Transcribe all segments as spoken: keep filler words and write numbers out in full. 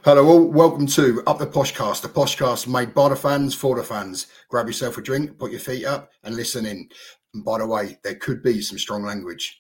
Hello all, welcome to Up the Poshcast, the Poshcast made by the fans for the fans. Grab yourself a drink, put your feet up and listen in. And by the way, there could be some strong language.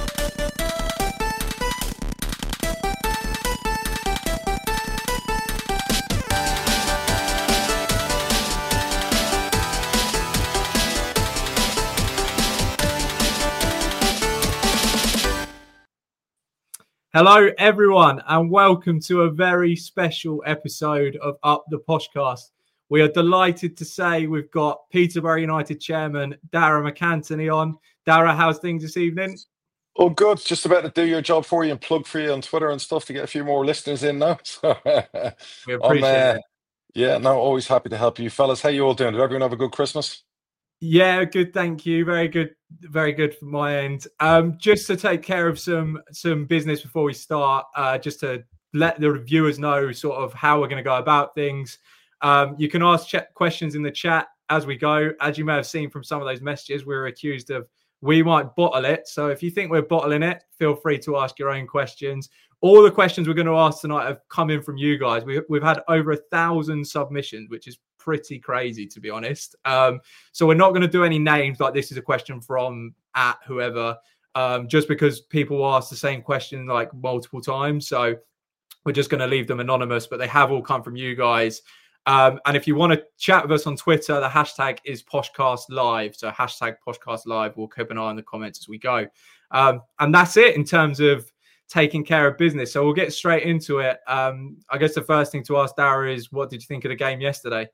Hello, everyone, and welcome to a very special episode of Up the Poshcast. We are delighted to say we've got Peterborough United chairman Darragh MacAnthony on. Darragh, how's things this evening? Oh, good. Just about to do your job for you and plug for you on Twitter and stuff to get a few more listeners in now. So, We appreciate uh, it. Yeah, no, always happy to help you fellas. How you all doing? Did everyone have a good Christmas? Yeah, good. Thank you. Very good. Very good from my end. Um, just to take care of some some business before we start, uh, just to let the viewers know sort of how we're going to go about things. Um, you can ask ch- questions in the chat as we go. As you may have seen from some of those messages, we were accused of we might bottle it. So if you think we're bottling it, feel free to ask your own questions. All the questions we're going to ask tonight have come in from you guys. We, we've had over a thousand submissions, which is pretty crazy, to be honest. Um, so we're not going to do any names like this is a question from at whoever, um, just because people ask the same question like multiple times. So we're just going to leave them anonymous, but they have all come from you guys. Um, and if you want to chat with us on Twitter, the hashtag is Poshcast Live. So hashtag Poshcast Live. We'll keep an eye on the comments as we go. Um, and that's it in terms of taking care of business. So we'll get straight into it. Um, I guess the first thing to ask Darragh is, what did you think of the game yesterday?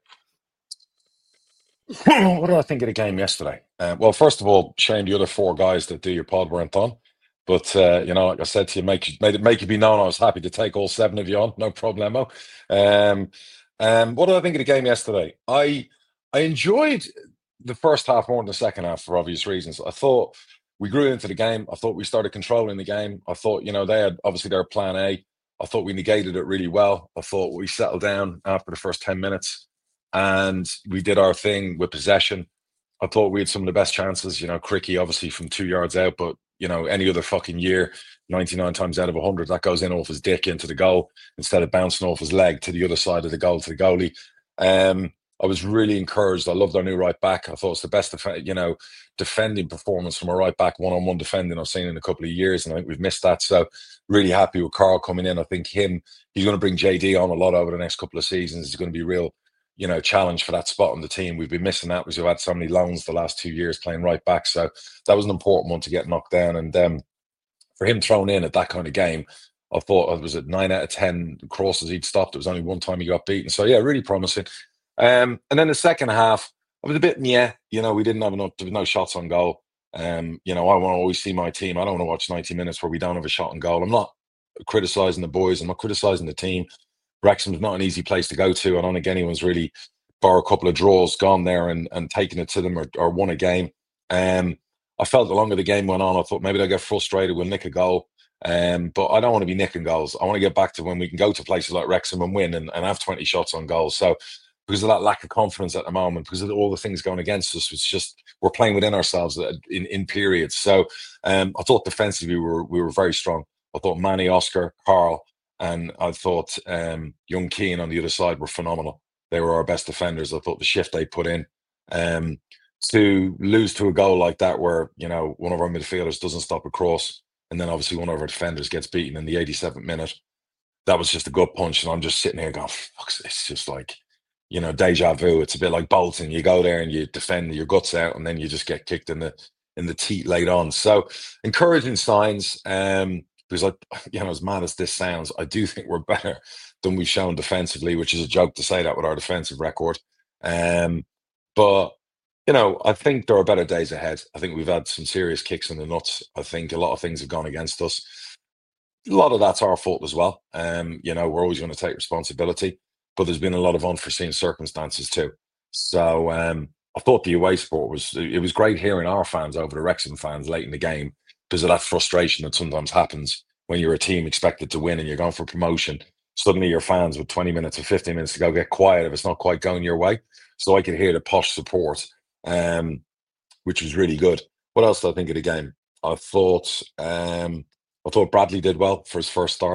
What did I think of the game yesterday? Uh, well, first of all, shame the other four guys that do your pod weren't on. But, uh, you know, like I said to you, make, made it, make it be known I was happy to take all seven of you on. No problemo. Um, um, what did I think of the game yesterday? I I enjoyed the first half more than the second half for obvious reasons. I thought we grew into the game. I thought we started controlling the game. I thought, you know, they had obviously their plan A. I thought we negated it really well. I thought we settled down after the first ten minutes and we did our thing with possession. I thought we had some of the best chances. You know, Cricky obviously from two yards out, but, you know, any other fucking year, ninety-nine times out of one hundred, that goes in off his dick into the goal instead of bouncing off his leg to the other side of the goal to the goalie. Um, I was really encouraged. I loved our new right back. I thought it's the best, def- you know, defending performance from a right back, one-on-one defending I've seen in a couple of years, and I think we've missed that. So really happy with Carl coming in. I think him, he's going to bring J D on a lot over the next couple of seasons. He's going to be real, you know, challenge for that spot on the team. We've been missing that because we've had so many loans the last two years playing right back. So that was an important one to get knocked down. And um, for him thrown in at that kind of game, I thought it was at nine out of ten crosses he'd stopped. It was only one time he got beaten. So yeah, really promising. Um, and then the second half, I was a bit yeah, you know, we didn't have enough, there was no shots on goal. Um, you know, I want to always see my team. I don't want to watch ninety minutes where we don't have a shot on goal. I'm not criticizing the boys. I'm not criticizing the team. Wrexham's not an easy place to go to. I don't think anyone's really, bar a couple of draws, gone there and, and taken it to them or, or won a game. Um, I felt the longer the game went on, I thought maybe they'll get frustrated, we'll nick a goal. Um, but I don't want to be nicking goals. I want to get back to when we can go to places like Wrexham and win and, and have twenty shots on goal. So because of that lack of confidence at the moment, because of all the things going against us, it's just we're playing within ourselves in, in periods. So um, I thought defensively we were we were very strong. I thought Manny, Oscar, Carl, and I thought um, Young Keane on the other side were phenomenal. They were our best defenders. I thought the shift they put in um, to lose to a goal like that, where, you know, one of our midfielders doesn't stop a cross, and then obviously one of our defenders gets beaten in the eighty-seventh minute. That was just a gut punch, and I'm just sitting here going, "Fuck!" It's just like, you know, deja vu. It's a bit like Bolton. You go there and you defend your guts out, and then you just get kicked in the in the teeth late on. So encouraging signs. Um, because I, you know, as mad as this sounds, I do think we're better than we've shown defensively, which is a joke to say that with our defensive record. Um, but, you know, I think there are better days ahead. I think we've had some serious kicks in the nuts. I think a lot of things have gone against us. A lot of that's our fault as well. Um, you know, we're always going to take responsibility, but there's been a lot of unforeseen circumstances too. So um, I thought the away support was, it was great hearing our fans over the Wrexham fans late in the game, because of that frustration that sometimes happens when you're a team expected to win and you're going for promotion. Suddenly your fans with twenty minutes or fifteen minutes to go get quiet if it's not quite going your way. So I could hear the posh support, um, which was really good. What else did I think of the game? I thought um, I thought Bradley did well for his first start.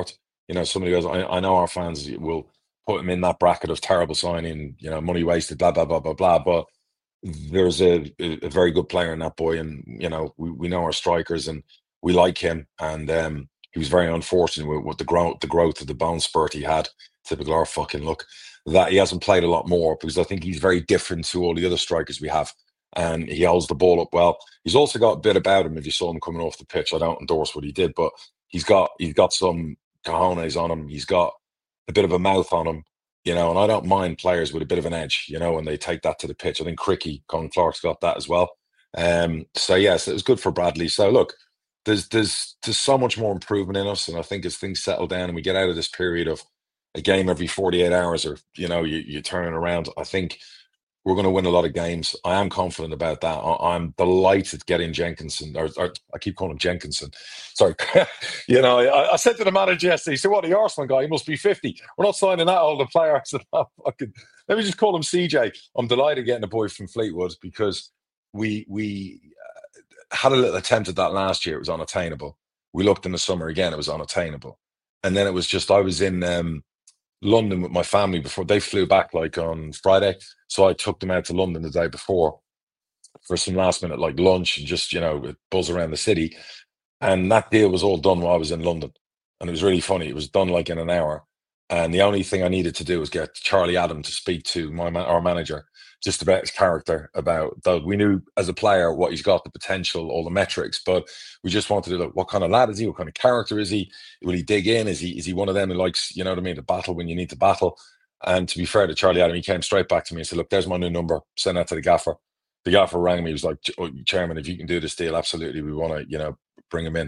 You know, somebody goes, I, I know our fans will put him in that bracket of terrible signing, you know, money wasted, blah, blah, blah, blah, blah. But there's a, a very good player in that boy. And, you know, we, we know our strikers and we like him. And um, he was very unfortunate with, with the growth, the growth of the bone spurt he had. Typical our fucking look. That he hasn't played a lot more because I think he's very different to all the other strikers we have. And he holds the ball up well. He's also got a bit about him. If you saw him coming off the pitch, I don't endorse what he did, but he's got he's got some cojones on him. He's got a bit of a mouth on him, you know. And I don't mind players with a bit of an edge, you know, when they take that to the pitch. I think Cricky, Colin Clark's got that as well. Um, so yes, it was good for Bradley. So look, there's there's there's so much more improvement in us, and I think as things settle down and we get out of this period of a game every forty-eight hours, or you know, you you turn it around, I think we're going to win a lot of games. I am confident about that. I, I'm delighted getting Jenkinson, or, or I keep calling him Jenkinson. Sorry. you know, I, I said to the manager yesterday, he said, what, the Arsenal guy? He must be fifty. We're not signing that older player. I said, oh, fucking, let me just call him C J. I'm delighted getting a boy from Fleetwood because we we uh, had a little attempt at that last year. It was unattainable. We looked in the summer again. It was unattainable. And then it was just, I was in um, London with my family before they flew back like on Friday. So I took them out to London the day before for some last minute like lunch and just, you know, buzz around the city. And that deal was all done while I was in London. And it was really funny. It was done like in an hour. And the only thing I needed to do was get Charlie Adam to speak to my man, our manager, just about his character, about that. We knew as a player what he's got, the potential, all the metrics, but we just wanted to look, what kind of lad is he? What kind of character is he? Will he dig in? Is he is he one of them who likes, you know what I mean, to battle when you need to battle? And to be fair to Charlie Adam, he came straight back to me and said, look, there's my new number. Send that to the gaffer. The gaffer rang me. He was like, oh, Chairman, if you can do this deal, absolutely, we want to, you know, bring him in.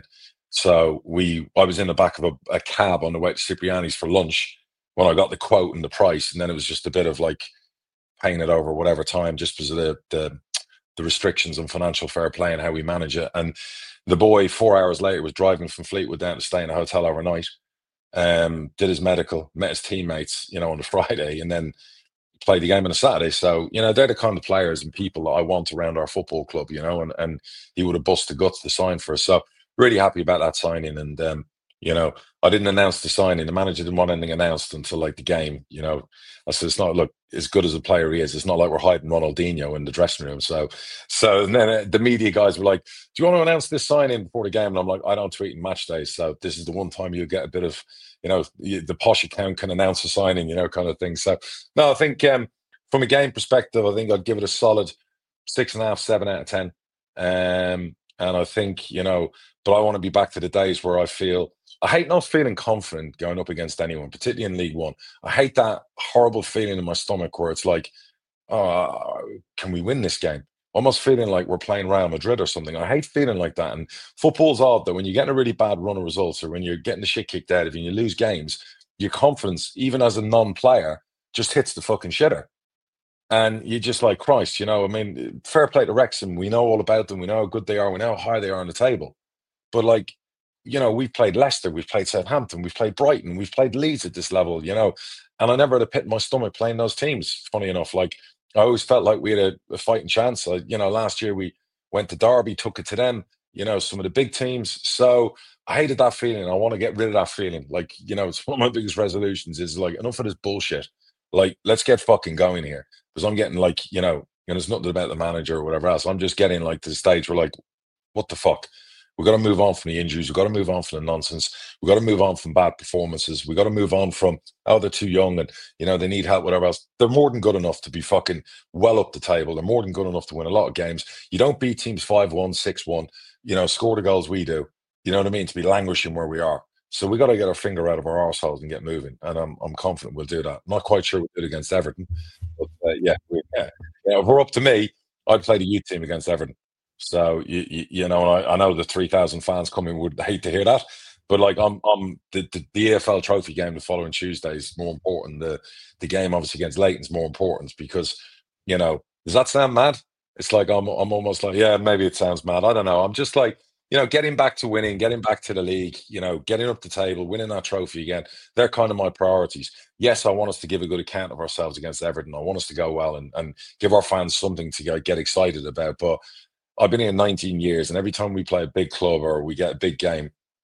So we, I was in the back of a, a cab on the way to Cipriani's for lunch when I got the quote and the price, and then it was just a bit of like paying it over whatever time, just because of the the, the restrictions on financial fair play and how we manage it. And the boy, four hours later, was driving from Fleetwood down to stay in a hotel overnight. Um, did his medical, met his teammates, you know, on the Friday, and then played the game on a Saturday. So, you know, they're the kind of players and people that I want around our football club, you know, and, and he would have bust the guts to sign for us. So really happy about that signing. And, um, you know, I didn't announce the signing. The manager didn't want anything announced until like the game, you know. I said, it's not, look, as good as a player he is, it's not like we're hiding Ronaldinho in the dressing room. So, so and then uh, the media guys were like, do you want to announce this signing before the game? And I'm like, I don't tweet in match days. So this is the one time you get a bit of, you know, the posh account can announce a signing, you know, kind of thing. So, no, I think um, from a game perspective, I think I'd give it a solid six and a half, seven out of ten. Um, and I think, you know, but I want to be back to the days where I feel, I hate not feeling confident going up against anyone, particularly in League One. I hate that horrible feeling in my stomach where it's like, oh, can we win this game? Almost feeling like we're playing Real Madrid or something. I hate feeling like that. And football's odd that when you're getting a really bad run of results or when you're getting the shit kicked out of you and you lose games, your confidence, even as a non-player, just hits the fucking shitter. And you're just like, Christ, you know, I mean, fair play to Wrexham. We know all about them. We know how good they are. We know how high they are on the table. But like, you know, we've played Leicester, we've played Southampton, we've played Brighton, we've played Leeds at this level, you know, and I never had a pit in my stomach playing those teams. Funny enough, like I always felt like we had a, a fighting chance. I, you know, last year we went to Derby, took it to them, you know, some of the big teams. So I hated that feeling. I want to get rid of that feeling. Like, you know, it's one of my biggest resolutions is like, enough of this bullshit. Like, let's get fucking going here. Because I'm getting like, you know, and it's nothing about the manager or whatever else. I'm just getting like to the stage where like, what the fuck? We've got to move on from the injuries. We've got to move on from the nonsense. We've got to move on from bad performances. We've got to move on from, oh, they're too young and, you know, they need help, whatever else. They're more than good enough to be fucking well up the table. They're more than good enough to win a lot of games. You don't beat teams five one, six one, you know, score the goals we do. You know what I mean? To be languishing where we are. So we got to get our finger out of our arseholes and get moving. And I'm I'm confident we'll do that. I'm not quite sure we'll do it against Everton. But uh, yeah, we, yeah. yeah, if we're up to me, I'd play the youth team against Everton. So you you, you know, I, I know the three thousand fans coming would hate to hear that, but like I'm I'm the, the the E F L Trophy game the following Tuesday is more important. The the game obviously against Leighton's more important because, you know, does that sound mad? It's like I'm I'm almost like, yeah, maybe it sounds mad. I don't know. I'm just like, you know, getting back to winning, getting back to the league, you know, getting up the table, winning that trophy again. They're kind of my priorities. Yes, I want us to give a good account of ourselves against Everton. I want us to go well and, and give our fans something to go, get excited about. But I've been here nineteen years, and every time we play a big club or we get a big game,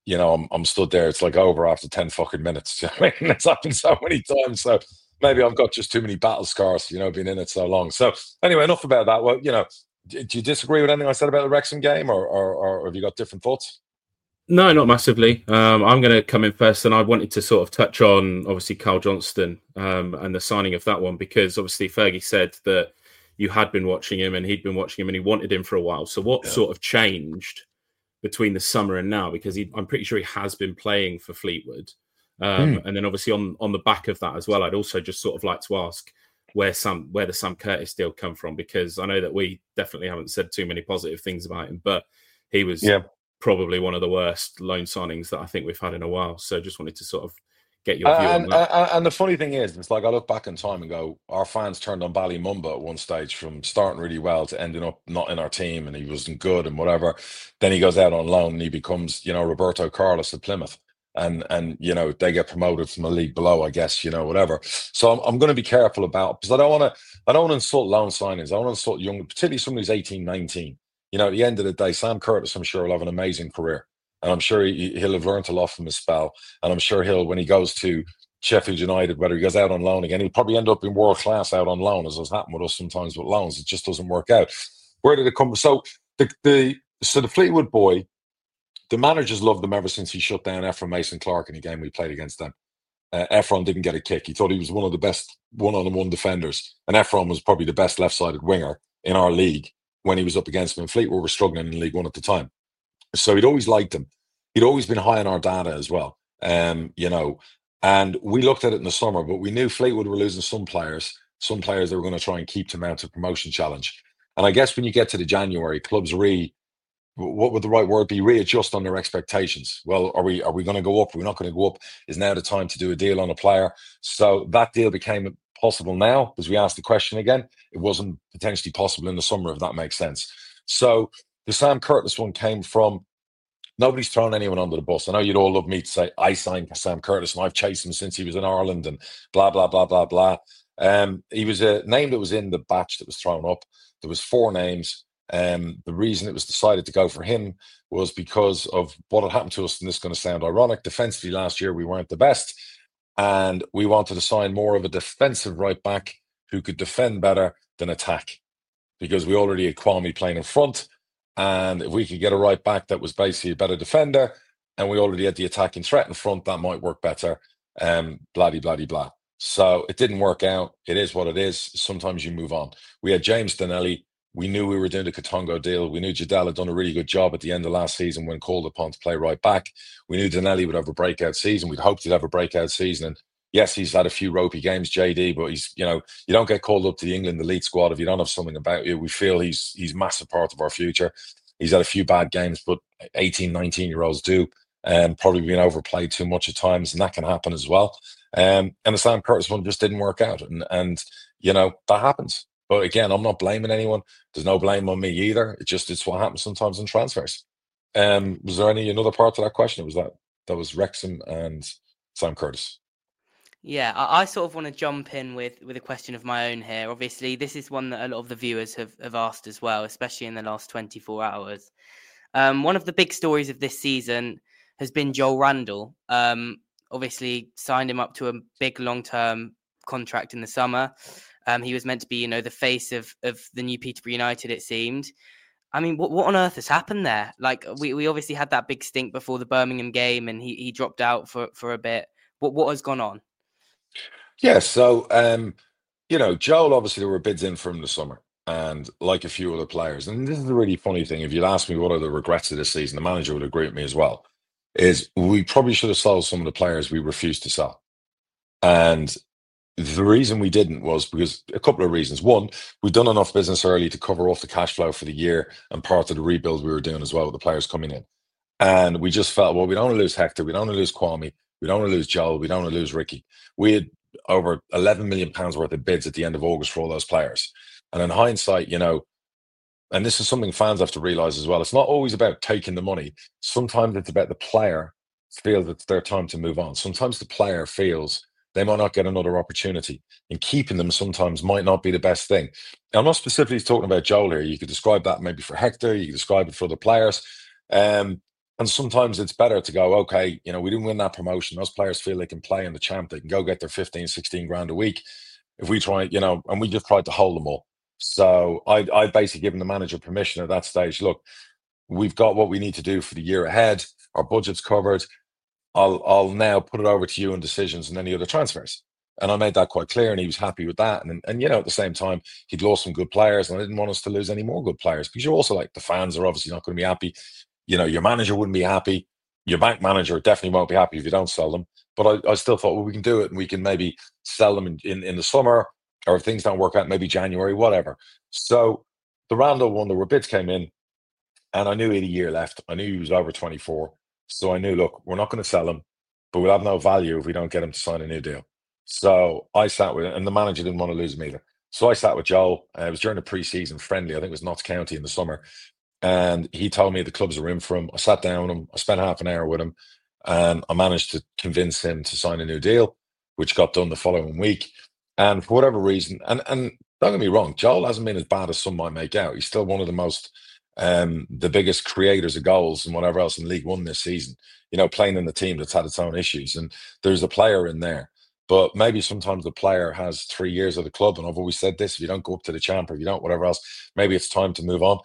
you know, I'm, I'm stood there. It's like over after ten fucking minutes. You know what I mean? It's happened so many times. So maybe I've got just too many battle scars, you know, being in it so long. So anyway, enough about that. Well, you know, do, do you disagree with anything I said about the Wrexham game, or, or, or have you got different thoughts? No, not massively. Um, I'm going to come in first, and I wanted to sort of touch on, obviously, Carl Johnston um, and the signing of that one, because obviously Fergie said that you had been watching him and he'd been watching him and he wanted him for a while. So what yeah. sort of changed between the summer and now? Because he, I'm pretty sure he has been playing for Fleetwood. Um, mm. And then obviously on, on the back of that as well, I'd also just sort of like to ask where Sam, where the Sam Curtis deal come from, because I know that we definitely haven't said too many positive things about him, but he was... Yeah. probably one of the worst loan signings that I think we've had in a while. So just wanted to sort of get your view and, on that. And, and the funny thing is, it's like I look back in time and go, our fans turned on Ballymumba at one stage from starting really well to ending up not in our team, and he wasn't good and whatever. Then he goes out on loan and he becomes, you know, Roberto Carlos at Plymouth. And, and you know, they get promoted from a league below, I guess, you know, whatever. So I'm, I'm going to be careful about, because I don't want to, I don't want to insult loan signings. I don't want to insult young, particularly somebody who's eighteen, nineteen. You know, at the end of the day, Sam Curtis, I'm sure, will have an amazing career. And I'm sure he, he'll have learned a lot from his spell. And I'm sure he'll, when he goes to Sheffield United, whether he goes out on loan again, he'll probably end up in world class out on loan, as has happened with us sometimes with loans. It just doesn't work out. Where did it come from? So the, the, so the Fleetwood boy, the managers loved him ever since he shut down Ephraim Mason-Clark in the game we played against them. Uh, Ephraim didn't get a kick. He thought he was one of the best one-on-one defenders. And Ephraim was probably the best left-sided winger in our league when he was up against him. And Fleetwood were struggling in League One at the time. So he'd always liked him. He'd always been high on our data as well. Um, you know, and we looked at it in the summer, but we knew Fleetwood were losing some players, some players that were going to try and keep to mount a promotion challenge. And I guess when you get to the January, clubs re, what would the right word be? Readjust on their expectations. Well, are we are we going to go up? Are we not going to go up? Is now the time to do a deal on a player? So that deal became possible now, because we asked the question again. It wasn't potentially possible in the summer, if that makes sense. So the Sam Curtis one came from, nobody's thrown anyone under the bus. I know you'd all love me to say I signed Sam Curtis and I've chased him since he was in Ireland and blah, blah, blah, blah, blah. Um, he was a name that was in the batch that was thrown up. There was four names. Um, the reason it was decided to go for him was because of what had happened to us, and this is going to sound ironic. Defensively last year, we weren't the best, and we wanted to sign more of a defensive right back who could defend better than attack, because we already had Kwame playing in front, and if we could get a right back that was basically a better defender, and we already had the attacking threat in front, that might work better. Um, blah, blah, blah, blah. So it didn't work out. It is what it is. Sometimes you move on. We had James Donnelly. We knew we were doing the Katongo deal. We knew Jadel had done a really good job at the end of last season when called upon to play right back. We knew Donnelly would have a breakout season. We'd hoped he'd have a breakout season. And yes, he's had a few ropey games, J D, but he's, you know, you don't get called up to the England elite squad if you don't have something about you. We feel he's he's massive part of our future. He's had a few bad games, but eighteen, nineteen-year-olds do, and probably been overplayed too much at times, and that can happen as well. Um, and the Sam Curtis one just didn't work out. And, and you know, that happens. But again, I'm not blaming anyone. There's no blame on me either. It just, it's what happens sometimes in transfers. Um, was there any another part to that question? It was that that was Wrexham and Sam Curtis. Yeah, I, I sort of want to jump in with, with a question of my own here. Obviously, this is one that a lot of the viewers have, have asked as well, especially in the last twenty-four hours. Um, one of the big stories of this season has been Joel Randall. Um, obviously, signed him up to a big long-term contract in the summer. Um, he was meant to be, you know, the face of, of the new Peterborough United, it seemed. I mean, what what on earth has happened there? Like, we, we obviously had that big stink before the Birmingham game, and he, he dropped out for, for a bit. What what has gone on? Yeah, so, um, you know, Joel, obviously, there were bids in for him this summer, and like a few other players. And this is a really funny thing. If you'd ask me what are the regrets of this season, the manager would agree with me as well, is we probably should have sold some of the players we refused to sell. And the reason we didn't was because a couple of reasons. One, we'd done enough business early to cover off the cash flow for the year and part of the rebuild we were doing as well with the players coming in. And we just felt, well, we don't want to lose Hector. We don't want to lose Kwame. We don't want to lose Joel. We don't want to lose Ricky. We had over eleven million pounds worth of bids at the end of August for all those players. And in hindsight, you know, and this is something fans have to realize as well, it's not always about taking the money. Sometimes it's about the player feels it's their time to move on. Sometimes the player feels they might not get another opportunity, and keeping them sometimes might not be the best thing. And I'm not specifically talking about Joel here. You could describe that maybe for Hector. You could describe it for other players. Um, and And sometimes it's better to go, okay, you know, we didn't win that promotion. Those players feel they can play in the champ. They can go get their fifteen, sixteen grand a week. If we try, you know, and we just tried to hold them all. So I, I basically given the manager permission at that stage. Look, we've got what we need to do for the year ahead. Our budget's covered. I'll, I'll now put it over to you on decisions and any other transfers. And I made that quite clear, and he was happy with that. And, and you know, at the same time, he'd lost some good players, and I didn't want us to lose any more good players, because you're also like, the fans are obviously not going to be happy. You know, your manager wouldn't be happy. Your bank manager definitely won't be happy if you don't sell them. But I, I still thought, well, we can do it, and we can maybe sell them in, in, in the summer, or if things don't work out, maybe January, whatever. So the Randall one, there were bids came in, and I knew he had a year left. I knew he was over twenty-four. So I knew, look, we're not going to sell him, but we'll have no value if we don't get him to sign a new deal. So I sat with, and the manager didn't want to lose him either. So I sat with Joel. Uh, it was during the pre-season friendly. I think it was Notts County in the summer. And he told me the clubs are in for him. I sat down with him. I spent half an hour with him, and I managed to convince him to sign a new deal, which got done the following week. And for whatever reason, and, and don't get me wrong, Joel hasn't been as bad as some might make out. He's still one of the most, um, the biggest creators of goals and whatever else in League One this season, you know, playing in the team that's had its own issues. And there's a player in there. But maybe sometimes the player has three years of the club. And I've always said this, if you don't go up to the champ, or if you don't, whatever else, maybe it's time to move on.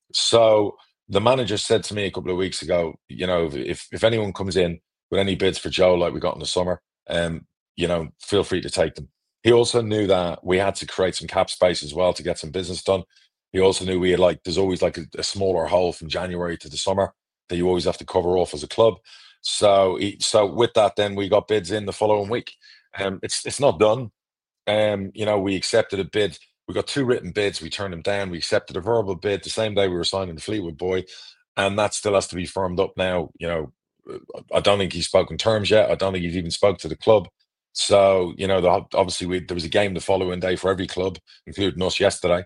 So the manager said to me a couple of weeks ago, you know, if if anyone comes in with any bids for Joe like we got in the summer, um, you know, feel free to take them. He also knew that we had to create some cap space as well to get some business done. He also knew we had, like, there's always like a, a smaller hole from January to the summer that you always have to cover off as a club. So he, so with that, then we got bids in the following week. Um, it's it's not done. Um, you know, we accepted a bid. We got two written bids. We turned them down. We accepted a verbal bid the same day we were signing the Fleetwood boy, and that still has to be firmed up now. You know, I don't think he's spoken terms yet. I don't think he's even spoke to the club. So, you know, the, obviously we, there was a game the following day for every club, including us yesterday.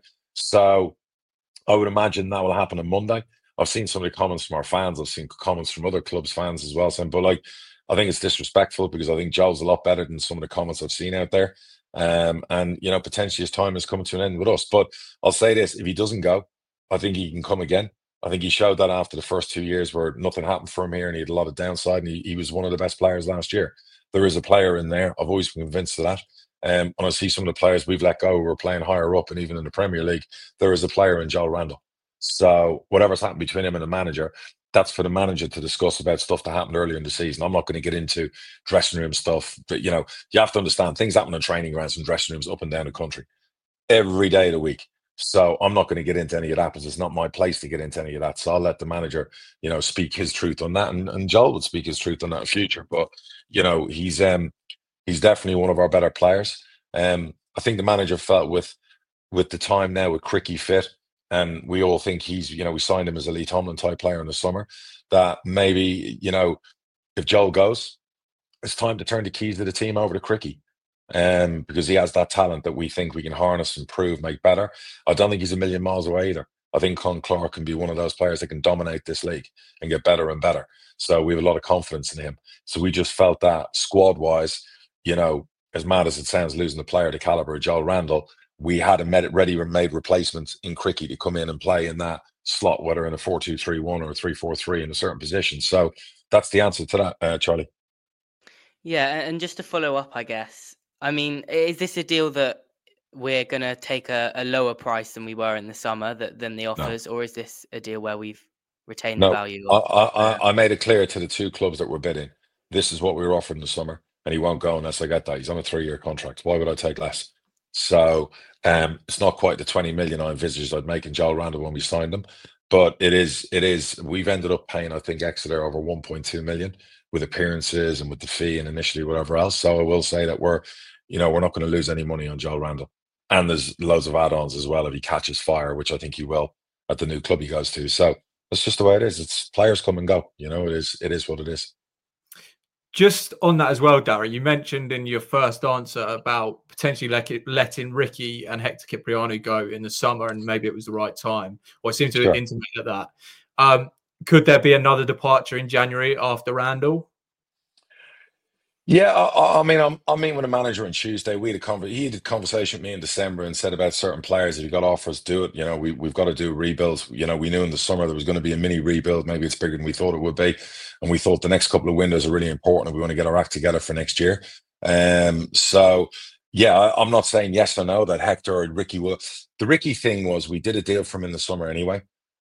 So I would imagine that will happen on Monday. I've seen some of the comments from our fans. I've seen comments from other clubs' fans as well saying, but like, I think it's disrespectful, because I think Joel's a lot better than some of the comments I've seen out there. Um, and, you know, potentially his time is coming to an end with us. But I'll say this, if he doesn't go, I think he can come again. I think he showed that after the first two years where nothing happened for him here and he had a lot of downside, and he, he was one of the best players last year. There is a player in there. I've always been convinced of that. Um, and I see some of the players we've let go who are playing higher up, and even in the Premier League, there is a player in Joel Randall. So whatever's happened between him and the manager, that's for the manager to discuss about stuff that happened earlier in the season. I'm not going to get into dressing room stuff, but, you know, you have to understand things happen in training grounds and dressing rooms up and down the country every day of the week. So I'm not going to get into any of that, because it's not my place to get into any of that. So I'll let the manager, you know, speak his truth on that, and, and Joel would speak his truth on that in the future. But, you know, he's um he's definitely one of our better players. Um, I think the manager felt with with the time now with Cricky fit, and we all think he's, you know, we signed him as a Lee Tomlin type player in the summer, that maybe, you know, if Joel goes, it's time to turn the keys of the team over to Cricky. Um, because he has that talent that we think we can harness, improve, make better. I don't think he's a million miles away either. I think Con Clark can be one of those players that can dominate this league and get better and better. So we have a lot of confidence in him. So we just felt that squad-wise, you know, as mad as it sounds, losing the player the caliber of Joel Randall, we had a made, ready made replacement in Cricky to come in and play in that slot, whether in a four two three one or a three four three in a certain position. So that's the answer to that, uh, Charlie. Yeah, and just to follow up, I guess, I mean, is this a deal that we're going to take a, a lower price than we were in the summer that, than the offers, no. Or is this a deal where we've retained no, the value? Of, I, I, uh, I made it clear to the two clubs that were bidding, this is what we were offering in the summer, and he won't go unless I get that. He's on a three-year contract. Why would I take less? So um, it's not quite the twenty million I envisaged I'd make in Joel Randall when we signed him, but it is. It is. We've ended up paying, I think, Exeter over one point two million with appearances and with the fee and initially whatever else. So I will say that we're, you know, we're not going to lose any money on Joel Randall. And there's loads of add-ons as well if he catches fire, which I think he will at the new club he goes to. So that's just the way it is. It's players come and go. You know, it is it is what it is. Just on that as well, Darren, you mentioned in your first answer about potentially let it, letting Ricky and Hector Cipriano go in the summer, and maybe it was the right time. Or it seemed to sure. intimate that. Um, could there be another departure in January after Randall? Yeah, I, I mean, I'm I'm meeting with a manager on Tuesday. We had a conver- he had a conversation with me in December and said about certain players. If you got offers, do it. You know, we we've got to do rebuilds. You know, we knew in the summer there was going to be a mini rebuild. Maybe it's bigger than we thought it would be, and we thought the next couple of windows are really important. And we want to get our act together for next year. Um, so yeah, I, I'm not saying yes or no that Hector or Ricky will. The Ricky thing was we did a deal for him in the summer anyway,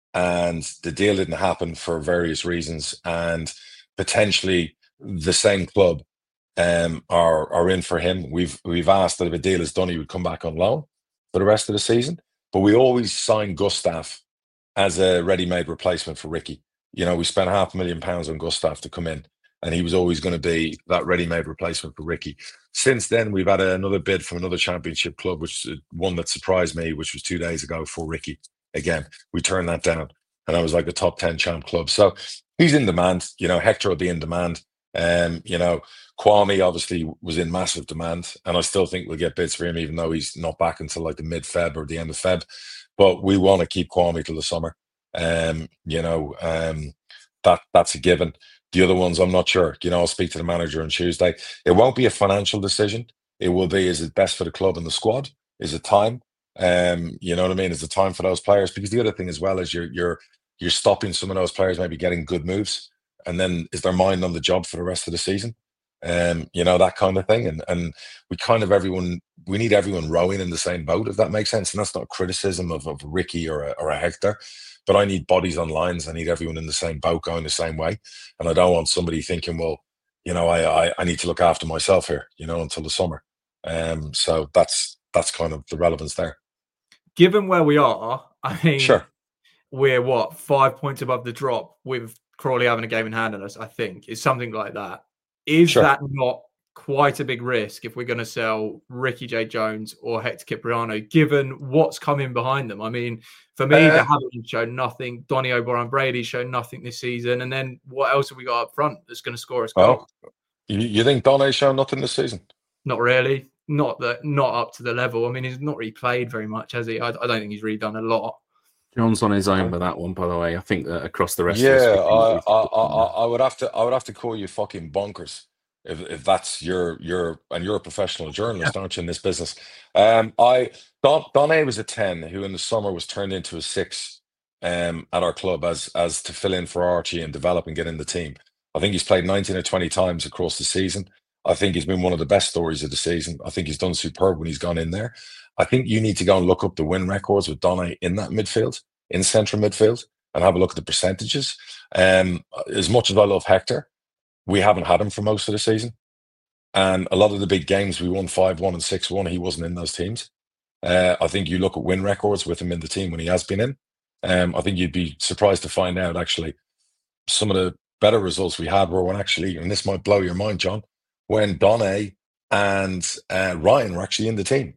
and the deal didn't happen for various reasons, and potentially the same club um, are are in for him. We've we've asked that if a deal is done, he would come back on loan for the rest of the season. But we always sign Gustav as a ready-made replacement for Ricky. You know, we spent half a million pounds on Gustav to come in, and he was always going to be that ready-made replacement for Ricky. Since then, we've had another bid from another championship club, which is one that surprised me, which was two days ago for Ricky. Again, we turned that down, and I was like a top ten champ club. So he's in demand. You know, Hector will be in demand. Um, you know, Kwame obviously was in massive demand, and I still think we'll get bids for him, even though he's not back until like the mid Feb or the end of Feb. But we want to keep Kwame till the summer. Um, you know, um, that that's a given. The other ones, I'm not sure. You know, I'll speak to the manager on Tuesday. It won't be a financial decision. It will be: is it best for the club and the squad? Is it time? Um, you know what I mean? Is it time for those players? Because the other thing as well is you're you're you're stopping some of those players maybe getting good moves, and then is their mind on the job for the rest of the season? Um, you know, that kind of thing. And and we kind of everyone we need everyone rowing in the same boat, if that makes sense. And that's not criticism of, of Ricky or a, or a Hector, but I need bodies on lines. I need everyone in the same boat going the same way. And I don't want somebody thinking, well, you know, I I, I need to look after myself here, you know, until the summer. Um, so that's that's kind of the relevance there. Given where we are, I mean, Sure. we're what, five points above the drop with Crawley having a game in hand on us, I think. It's something like that. Is Sure. that not quite a big risk if we're going to sell Ricky J. Jones or Hector Cipriano, given what's coming behind them? I mean, for me, Uh, they haven't shown nothing. Donny O'Brien Brady shown nothing this season. And then what else have we got up front that's going to score us goals? well, you, you think Donne's shown nothing this season? Not really. Not that, not up to the level. I mean, he's not really played very much, has he? I, I don't think he's really done a lot. John's on his own with that one, by the way. I think that across the rest Yeah, of us, we I, think I, we've- I, I would have to, I would have to call you fucking bonkers if, if that's your, your, and you're a professional journalist, aren't you, in this business? Um, I, Don, Donne was a ten who in the summer was turned into a six, um, at our club as, as to fill in for Archie and develop and get in the team. I think he's played nineteen or twenty times across the season. I think he's been one of the best stories of the season. I think he's done superb when he's gone in there. I think you need to go and look up the win records with Donne in that midfield, in central midfield, and have a look at the percentages. Um, as much as I love Hector, we haven't had him for most of the season. And a lot of the big games, we won five one and six one. He wasn't in those teams. Uh, I think you look at win records with him in the team when he has been in. Um, I think you'd be surprised to find out, actually, some of the better results we had were when actually, and this might blow your mind, John, when Donne and uh, Ryan were actually in the team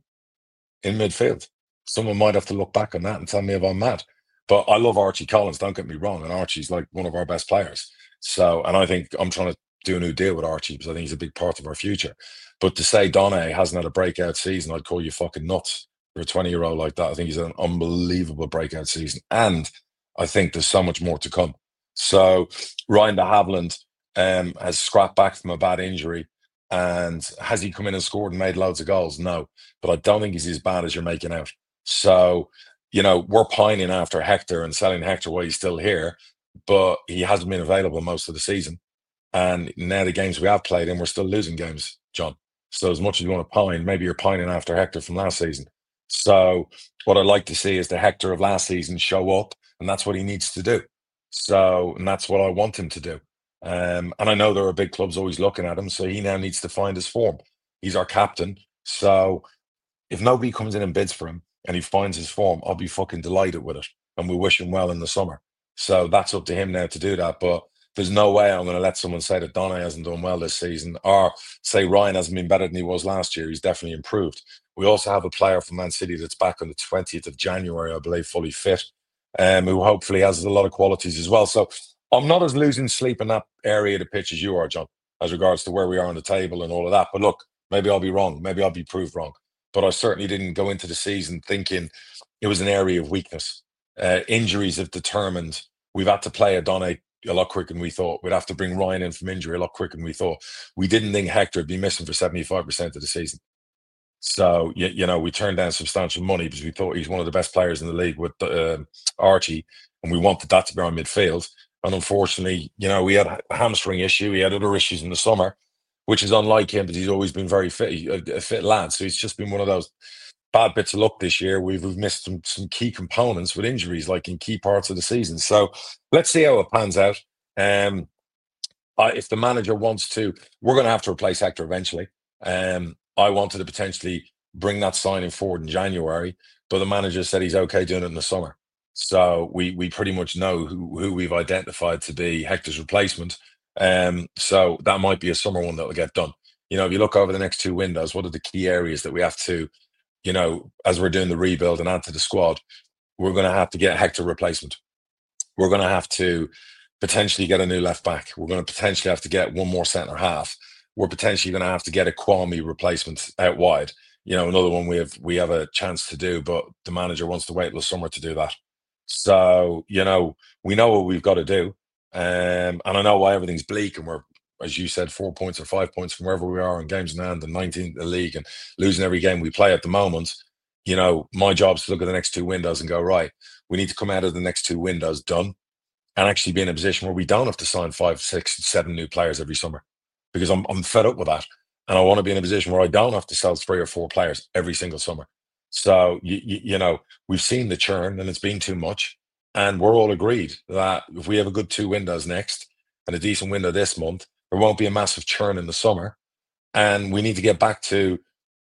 in midfield. Someone might have to look back on that and tell me if I'm mad. But I love Archie Collins, don't get me wrong, and Archie's like one of our best players. So, and I think I'm trying to do a new deal with Archie because I think he's a big part of our future. But to say Donne hasn't had a breakout season, I'd call you fucking nuts for a twenty-year-old like that. I think he's had an unbelievable breakout season. And I think there's so much more to come. So Ryan de Havilland um, has scrapped back from a bad injury. And has he come in and scored and made loads of goals? No. But I don't think he's as bad as you're making out. So, you know, we're pining after Hector and selling Hector while he's still here, but he hasn't been available most of the season. And now the games we have played in, we're still losing games, John. So as much as you want to pine, maybe you're pining after Hector from last season. So what I'd like to see is the Hector of last season show up, and that's what he needs to do. So, and that's what I want him to do. Um, and I know there are big clubs always looking at him, so he now needs to find his form. He's our captain. So if nobody comes in and bids for him and he finds his form, I'll be fucking delighted with it. And we wish him well in the summer. So that's up to him now to do that. But there's no way I'm going to let someone say that Donne hasn't done well this season, or say Ryan hasn't been better than he was last year. He's definitely improved. We also have a player from Man City that's back on the twentieth of January, I believe, fully fit, um, who hopefully has a lot of qualities as well. So I'm not as losing sleep in that area of the pitch as you are, John, as regards to where we are on the table and all of that. But look, maybe I'll be wrong. Maybe I'll be proved wrong. But I certainly didn't go into the season thinking it was an area of weakness. Uh, injuries have determined we've had to play a Donne a lot quicker than we thought. We'd have to bring Ryan in from injury a lot quicker than we thought. We didn't think Hector would be missing for seventy-five percent of the season. So, you, you know, we turned down substantial money because we thought he's one of the best players in the league with uh, Archie, and we wanted that to be our midfield. And unfortunately, you know, we had a hamstring issue. He had other issues in the summer, which is unlike him, but he's always been very fit, a, a fit lad. So he's just been one of those bad bits of luck this year. We've, we've missed some, some key components with injuries, like in key parts of the season. So let's see how it pans out. Um, I, if the manager wants to, we're going to have to replace Hector eventually. Um, I wanted to potentially bring that signing forward in January, but the manager said he's okay doing it in the summer. So we we pretty much know who, who we've identified to be Hector's replacement. Um, so that might be a summer one that will get done. You know, if you look over the next two windows, what are the key areas that we have to, you know, as we're doing the rebuild and add to the squad, we're going to have to get a Hector replacement. We're going to have to potentially get a new left back. We're going to potentially have to get one more centre half. We're potentially going to have to get a Kwame replacement out wide. You know, another one we have we have a chance to do, but the manager wants to wait till the summer to do that. So, you know, we know what we've got to do. Um, and I know why everything's bleak, and we're, as you said, four points or five points from wherever we are in games in hand and nineteenth in the league and losing every game we play at the moment. You know, my job is to look at the next two windows and go, right, we need to come out of the next two windows done and actually be in a position where we don't have to sign five, six, seven new players every summer, because I'm I'm fed up with that. And I want to be in a position where I don't have to sell three or four players every single summer. So, you, you, you know, we've seen the churn and it's been too much. And we're all agreed that if we have a good two windows next and a decent window this month, there won't be a massive churn in the summer. And we need to get back to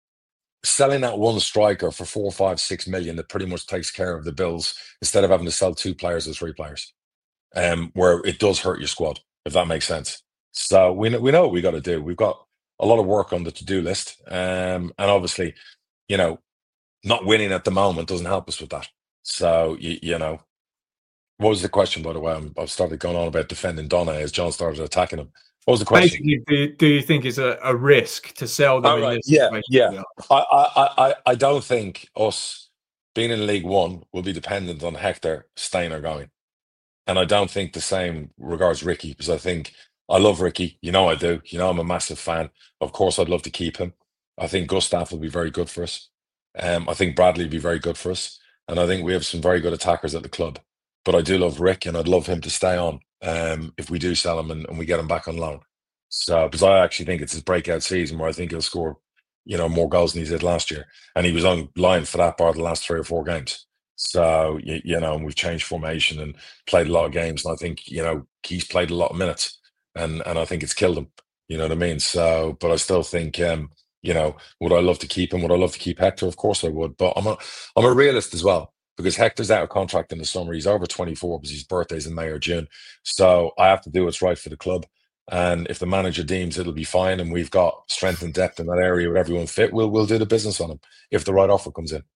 selling that one striker for four, five, six million that pretty much takes care of the bills instead of having to sell two players or three players, um, where it does hurt your squad, if that makes sense. So we know, we know what we got to do. We've got a lot of work on the to-do list. Um, and obviously, you know, not winning at the moment doesn't help us with that. So, you, you know, what was the question, by the way? I'm, I've started going on about defending Donna as John started attacking him. What was the question? Basically, do, do you think it's a, a risk to sell them? Oh, in right. this Yeah, situation? yeah. I, I, I, I don't think us being in League One will be dependent on Hector staying or going. And I don't think the same regards Ricky, because I think I love Ricky. You know I do. You know I'm a massive fan. Of course, I'd love to keep him. I think Gustav will be very good for us. Um, I think Bradley will be very good for us. And I think we have some very good attackers at the club. But I do love Rick, and I'd love him to stay on um, if we do sell him and, and we get him back on loan. So, because I actually think it's his breakout season where I think he'll score, you know, more goals than he did last year. And he was on line for that bar the last three or four games. So, you, you know, and we've changed formation and played a lot of games. And I think, you know, he's played a lot of minutes. And and I think it's killed him. You know what I mean? So, but I still think, um, you know, would I love to keep him? Would I love to keep Hector? Of course I would. But I'm a, I'm a realist as well, because Hector's out of contract in the summer. He's over twenty-four because his birthday's in May or June. So I have to do what's right for the club. And if the manager deems it'll be fine and we've got strength and depth in that area with everyone fit, we'll we'll do the business on him if the right offer comes in.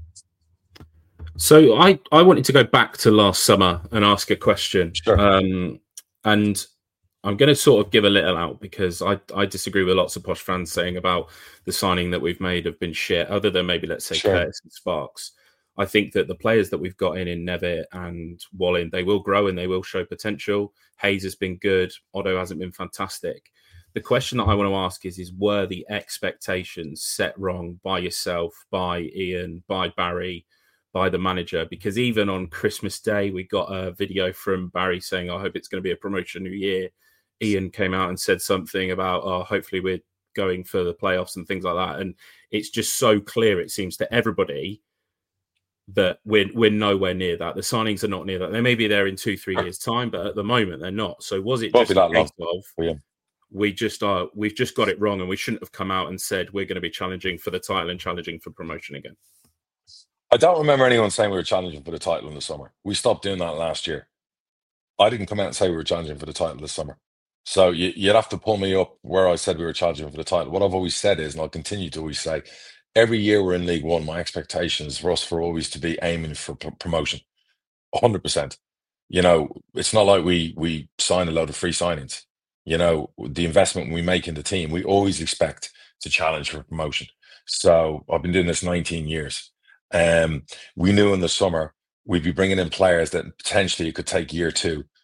So I, I wanted to go back to last summer and ask a question. Sure. Um, and I'm going to sort of give a little out because I, I disagree with lots of Posh fans saying about the signing that we've made have been shit, other than maybe, let's say, Sure. Curtis and Sparks. I think that the players that we've got in, in Nevitt and Wallen, they will grow and they will show potential. Hayes has been good. Otto hasn't been fantastic. The question that I want to ask is, is were the expectations set wrong by yourself, by Ian, by Barry, by the manager? Because even on Christmas Day, we got a video from Barry saying, I hope it's going to be a promotion new year. Ian came out and said something about, oh, hopefully we're going for the playoffs and things like that. And it's just so clear, it seems to everybody, that we're we're nowhere near that. The signings are not near that. They may be there in two, three years' time, but at the moment they're not. So was it Won't just be a that long case of for you. we just are we've just got it wrong and we shouldn't have come out and said we're going to be challenging for the title and challenging for promotion again? I don't remember anyone saying we were challenging for the title in the summer. We stopped doing that last year. I didn't come out and say we were challenging for the title this summer. So you, you'd have to pull me up where I said we were challenging for the title. What I've always said is, and I'll continue to always say, every year we're in League One, my expectation is for us for always to be aiming for p- promotion, one hundred percent. You know, it's not like we we sign a load of free signings. You know, the investment we make in the team, we always expect to challenge for promotion. So I've been doing this nineteen years. Um, we knew in the summer we'd be bringing in players that potentially it could take year two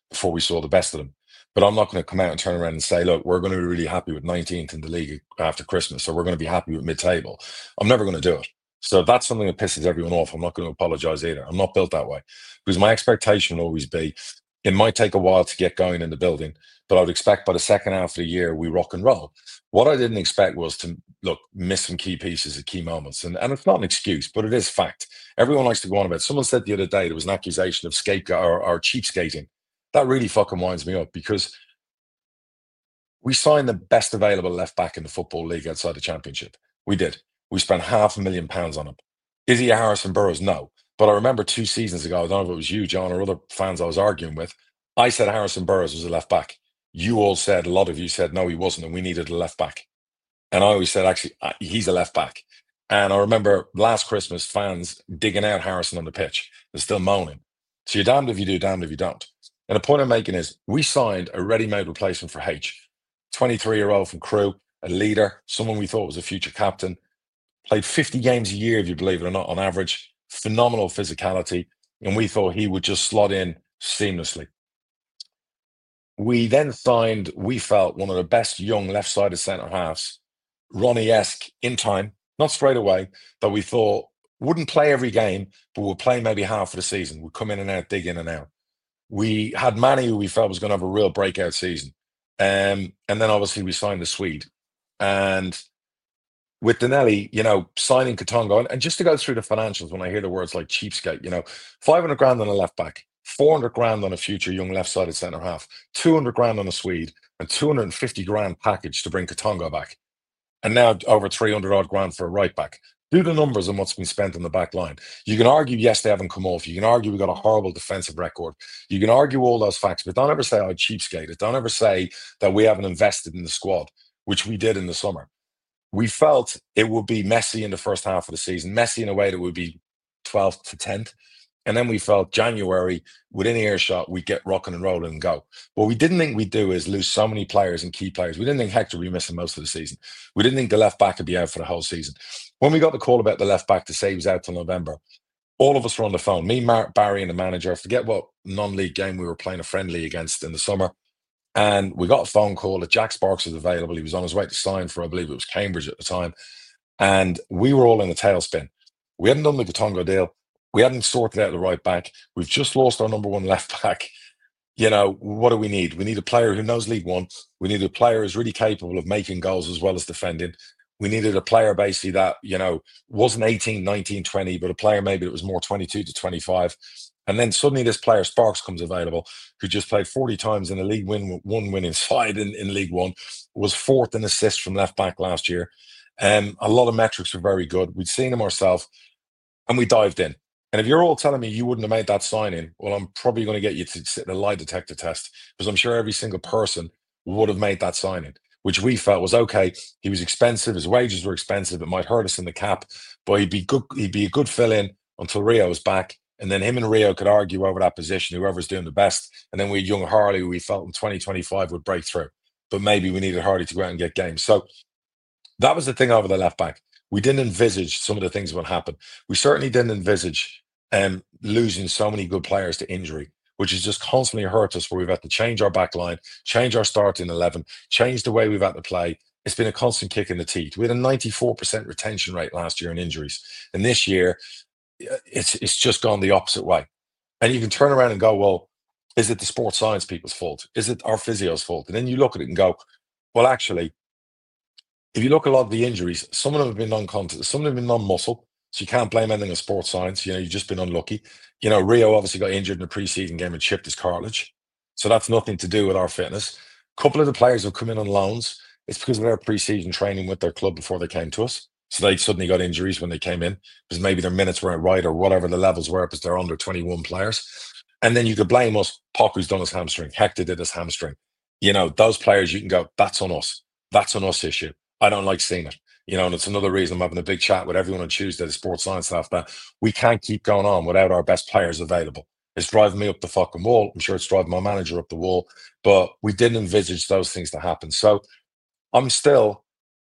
before we saw the best of them. But I'm not going to come out and turn around and say, look, we're going to be really happy with nineteenth in the league after Christmas, so we're going to be happy with mid-table. I'm never going to do it. So that's something that pisses everyone off. I'm not going to apologize either. I'm not built that way, because my expectation will always be, it might take a while to get going in the building, but I would expect by the second half of the year, we rock and roll. What I didn't expect was to, look, miss some key pieces at key moments. And, and it's not an excuse, but it is fact. Everyone likes to go on about it. Someone said the other day there was an accusation of scapegoat or, or cheapskating. That really fucking winds me up, because we signed the best available left back in the Football League outside the Championship. We did. We spent half a million pounds on him. Is he a Harrison Burrows? No. But I remember two seasons ago, I don't know if it was you, John, or other fans I was arguing with, I said Harrison Burrows was a left back. You all said, a lot of you said, no, he wasn't, and we needed a left back. And I always said, actually, he's a left back. And I remember last Christmas, fans digging out Harrison on the pitch. They're still moaning. So you're damned if you do, damned if you don't. And the point I'm making is, we signed a ready-made replacement for H. twenty-three-year-old from Crewe, a leader, someone we thought was a future captain, played fifty games a year, if you believe it or not, on average, phenomenal physicality, and we thought he would just slot in seamlessly. We then signed, we felt, one of the best young left-sided centre-halves, Ronnie-esque in time, not straight away, but we thought wouldn't play every game, but would play maybe half of the season, would come in and out, dig in and out. We had Manny, who we felt was going to have a real breakout season. Um, and then obviously we signed the Swede. And with Danelli, you know, signing Katongo, and, and just to go through the financials, when I hear the words like cheapskate, you know, five hundred grand on a left back, four hundred grand on a future young left-sided centre half, two hundred grand on a Swede, and two hundred fifty grand package to bring Katongo back. And now over three hundred odd grand for a right back. Do the numbers on what's been spent on the back line. You can argue, yes, they haven't come off. You can argue we've got a horrible defensive record. You can argue all those facts, but don't ever say I cheapskated. Don't ever say that we haven't invested in the squad, which we did in the summer. We felt it would be messy in the first half of the season, messy in a way that would be twelfth to tenth. And then we felt January, within earshot, we'd get rocking and rolling and go. What we didn't think we'd do is lose so many players and key players. We didn't think Hector would be missing most of the season. We didn't think the left back would be out for the whole season. When we got the call about the left back to say he was out till November, all of us were on the phone. Me, Mark, Barry, and the manager. I forget what non-league game we were playing a friendly against in the summer. And we got a phone call that Jack Sparks was available. He was on his way to sign for, I believe it was Cambridge at the time. And we were all in a tailspin. We hadn't done the Katongo deal. We hadn't sorted out the right back. We've just lost our number one left back. You know, what do we need? We need a player who knows League One. We need a player who's really capable of making goals as well as defending. We needed a player basically that, you know, wasn't eighteen, nineteen, twenty, but a player maybe that was more twenty-two to twenty-five. And then suddenly this player, Sparks, comes available, who just played forty times in a League win, one winning side in, in League One, was fourth in assists from left back last year. Um, a lot of metrics were very good. We'd seen him ourselves, and we dived in. And if you're all telling me you wouldn't have made that signing, well, I'm probably going to get you to sit in a lie detector test, because I'm sure every single person would have made that signing, which we felt was okay. He was expensive. His wages were expensive. It might hurt us in the cap, but he'd be good. He'd be a good fill-in until Rio was back. And then him and Rio could argue over that position, whoever's doing the best. And then we had young Harley, who we felt in twenty twenty-five would break through. But maybe we needed Harley to go out and get games. So that was the thing over the left back. We didn't envisage some of the things that would happen. We certainly didn't envisage um, losing so many good players to injury, which has just constantly hurt us, where we've had to change our back line, change our starting eleven, change the way we've had to play. It's been a constant kick in the teeth. We had a ninety-four percent retention rate last year in injuries. And this year, it's it's just gone the opposite way. And you can turn around and go, well, is it the sports science people's fault? Is it our physio's fault? And then you look at it and go, well, actually, if you look at a lot of the injuries, some of them have been non-contact, some of them have been non-muscle. So you can't blame anything on sports science. You know, you've just been unlucky. You know, Rio obviously got injured in the preseason game and chipped his cartilage. So that's nothing to do with our fitness. A couple of the players have come in on loans. It's because of their preseason training with their club before they came to us. So they suddenly got injuries when they came in, because maybe their minutes weren't right or whatever the levels were, because they're under twenty-one players. And then you could blame us. Poku's done his hamstring. Hector did his hamstring. You know, those players, you can go, that's on us. That's an us issue. I don't like seeing it. You know, and it's another reason I'm having a big chat with everyone on Tuesday, the sports science staff, that we can't keep going on without our best players available. It's driving me up the fucking wall. I'm sure it's driving my manager up the wall, but we didn't envisage those things to happen. So I'm still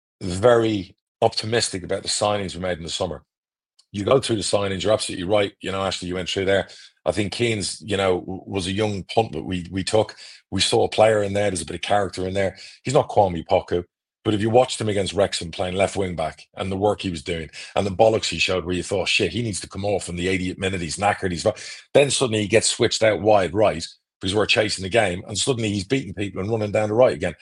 very optimistic about the signings we made in the summer. You go through the signings, you're absolutely right. You know, Ashley, you went through there. I think Keane's, you know, was a young punt that we we took. We saw a player in there. There's a bit of character in there. He's not Kwame Poku, but if you watched him against Wrexham playing left wing back and the work he was doing and the bollocks he showed, where you thought, shit, he needs to come off in the eightieth minute. He's knackered. He's then suddenly he gets switched out wide right because we're chasing the game, and suddenly he's beating people and running down the right again.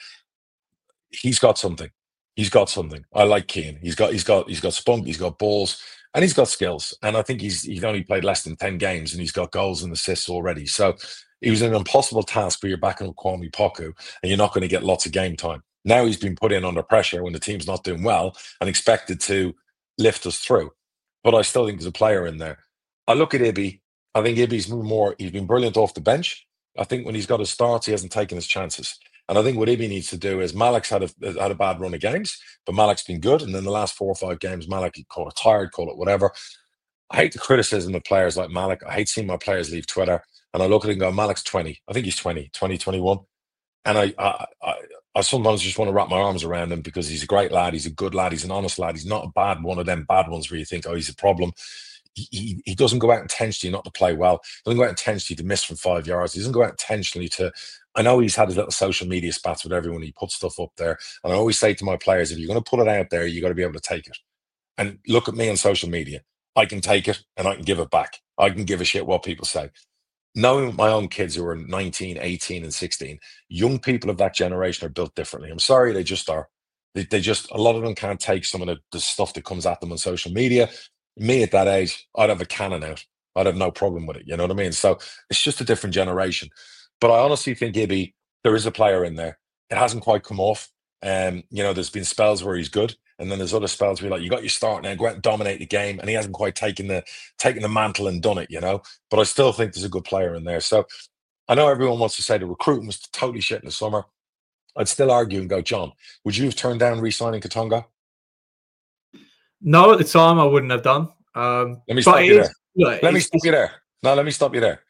He's got something. He's got something. I like Keane. He's got he's got he's got spunk. He's got balls. And he's got skills. And I think he's he's only played less than ten games and he's got goals and assists already. So it was an impossible task where you're backing up Kwame Poku and you're not going to get lots of game time. Now he's been put in under pressure when the team's not doing well and expected to lift us through. But I still think there's a player in there. I look at Ibi. I think Ibi's more, he's been brilliant off the bench. I think when he's got his starts, he hasn't taken his chances. And I think what Ibi needs to do is Malik's had a had a bad run of games, but Malik's been good. And then the last four or five games, Malik, you call it tired, call it whatever. I hate the criticism of players like Malik. I hate seeing my players leave Twitter. And I look at it and go, Malik's twenty. I think he's twenty, twenty, twenty-one. And I, I, I, I sometimes just want to wrap my arms around him because he's a great lad. He's a good lad. He's an honest lad. He's not a bad one of them bad ones where you think, oh, he's a problem. He, he, he doesn't go out intentionally not to play well. He doesn't go out intentionally to miss from five yards. He doesn't go out intentionally to... I know he's had his little social media spats with everyone. He puts stuff up there. And I always say to my players, if you're going to put it out there, you got to be able to take it. And look at me on social media. I can take it and I can give it back. I can give a shit what people say. Knowing my own kids who are nineteen, eighteen and sixteen, young people of that generation are built differently. I'm sorry, they just are. They, they just, a lot of them can't take some of the, the stuff that comes at them on social media. Me at that age, I'd have a cannon out. I'd have no problem with it. You know what I mean? So it's just a different generation. But I honestly think Ibi, there is a player in there. It hasn't quite come off. Um, you know, there's been spells where he's good, and then there's other spells where you're like, you got your start now, go out and dominate the game, and he hasn't quite taken the taken the mantle and done it, you know. But I still think there's a good player in there. So I know everyone wants to say the recruiting was totally shit in the summer. I'd still argue and go, John, would you have turned down re-signing Katonga? No, at the time I wouldn't have done. Um, let me stop you is, there. Look, let me stop you there. No, let me stop you there.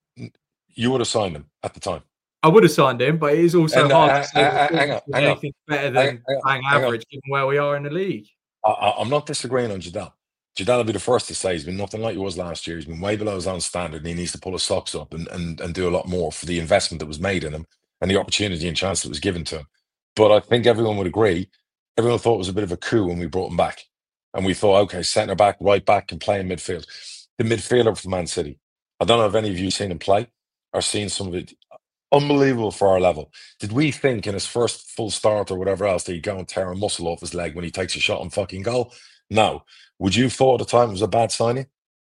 You would have signed him at the time. I would have signed him, but it is also and, hard uh, to say uh, hang on, hang anything on. better than hang on, playing hang average, given where we are in the league. I, I'm not disagreeing on Jadal. Jadal will be the first to say he's been nothing like he was last year. He's been way below his own standard, and he needs to pull his socks up and, and, and do a lot more for the investment that was made in him and the opportunity and chance that was given to him. But I think everyone would agree, everyone thought it was a bit of a coup when we brought him back. And we thought, okay, centre back, right back, and play in midfield. The midfielder for Man City. I don't know if any of you seen him play or seen some of it. Unbelievable for our level. Did we think in his first full start or whatever else that he'd go and tear a muscle off his leg when he takes a shot on fucking goal? No. Would you have thought at the time it was a bad signing?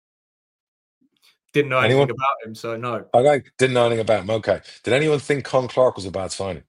Didn't know anyone? anything about him, so no. Okay, didn't know anything about him. Okay. Did anyone think Con Clark was a bad signing?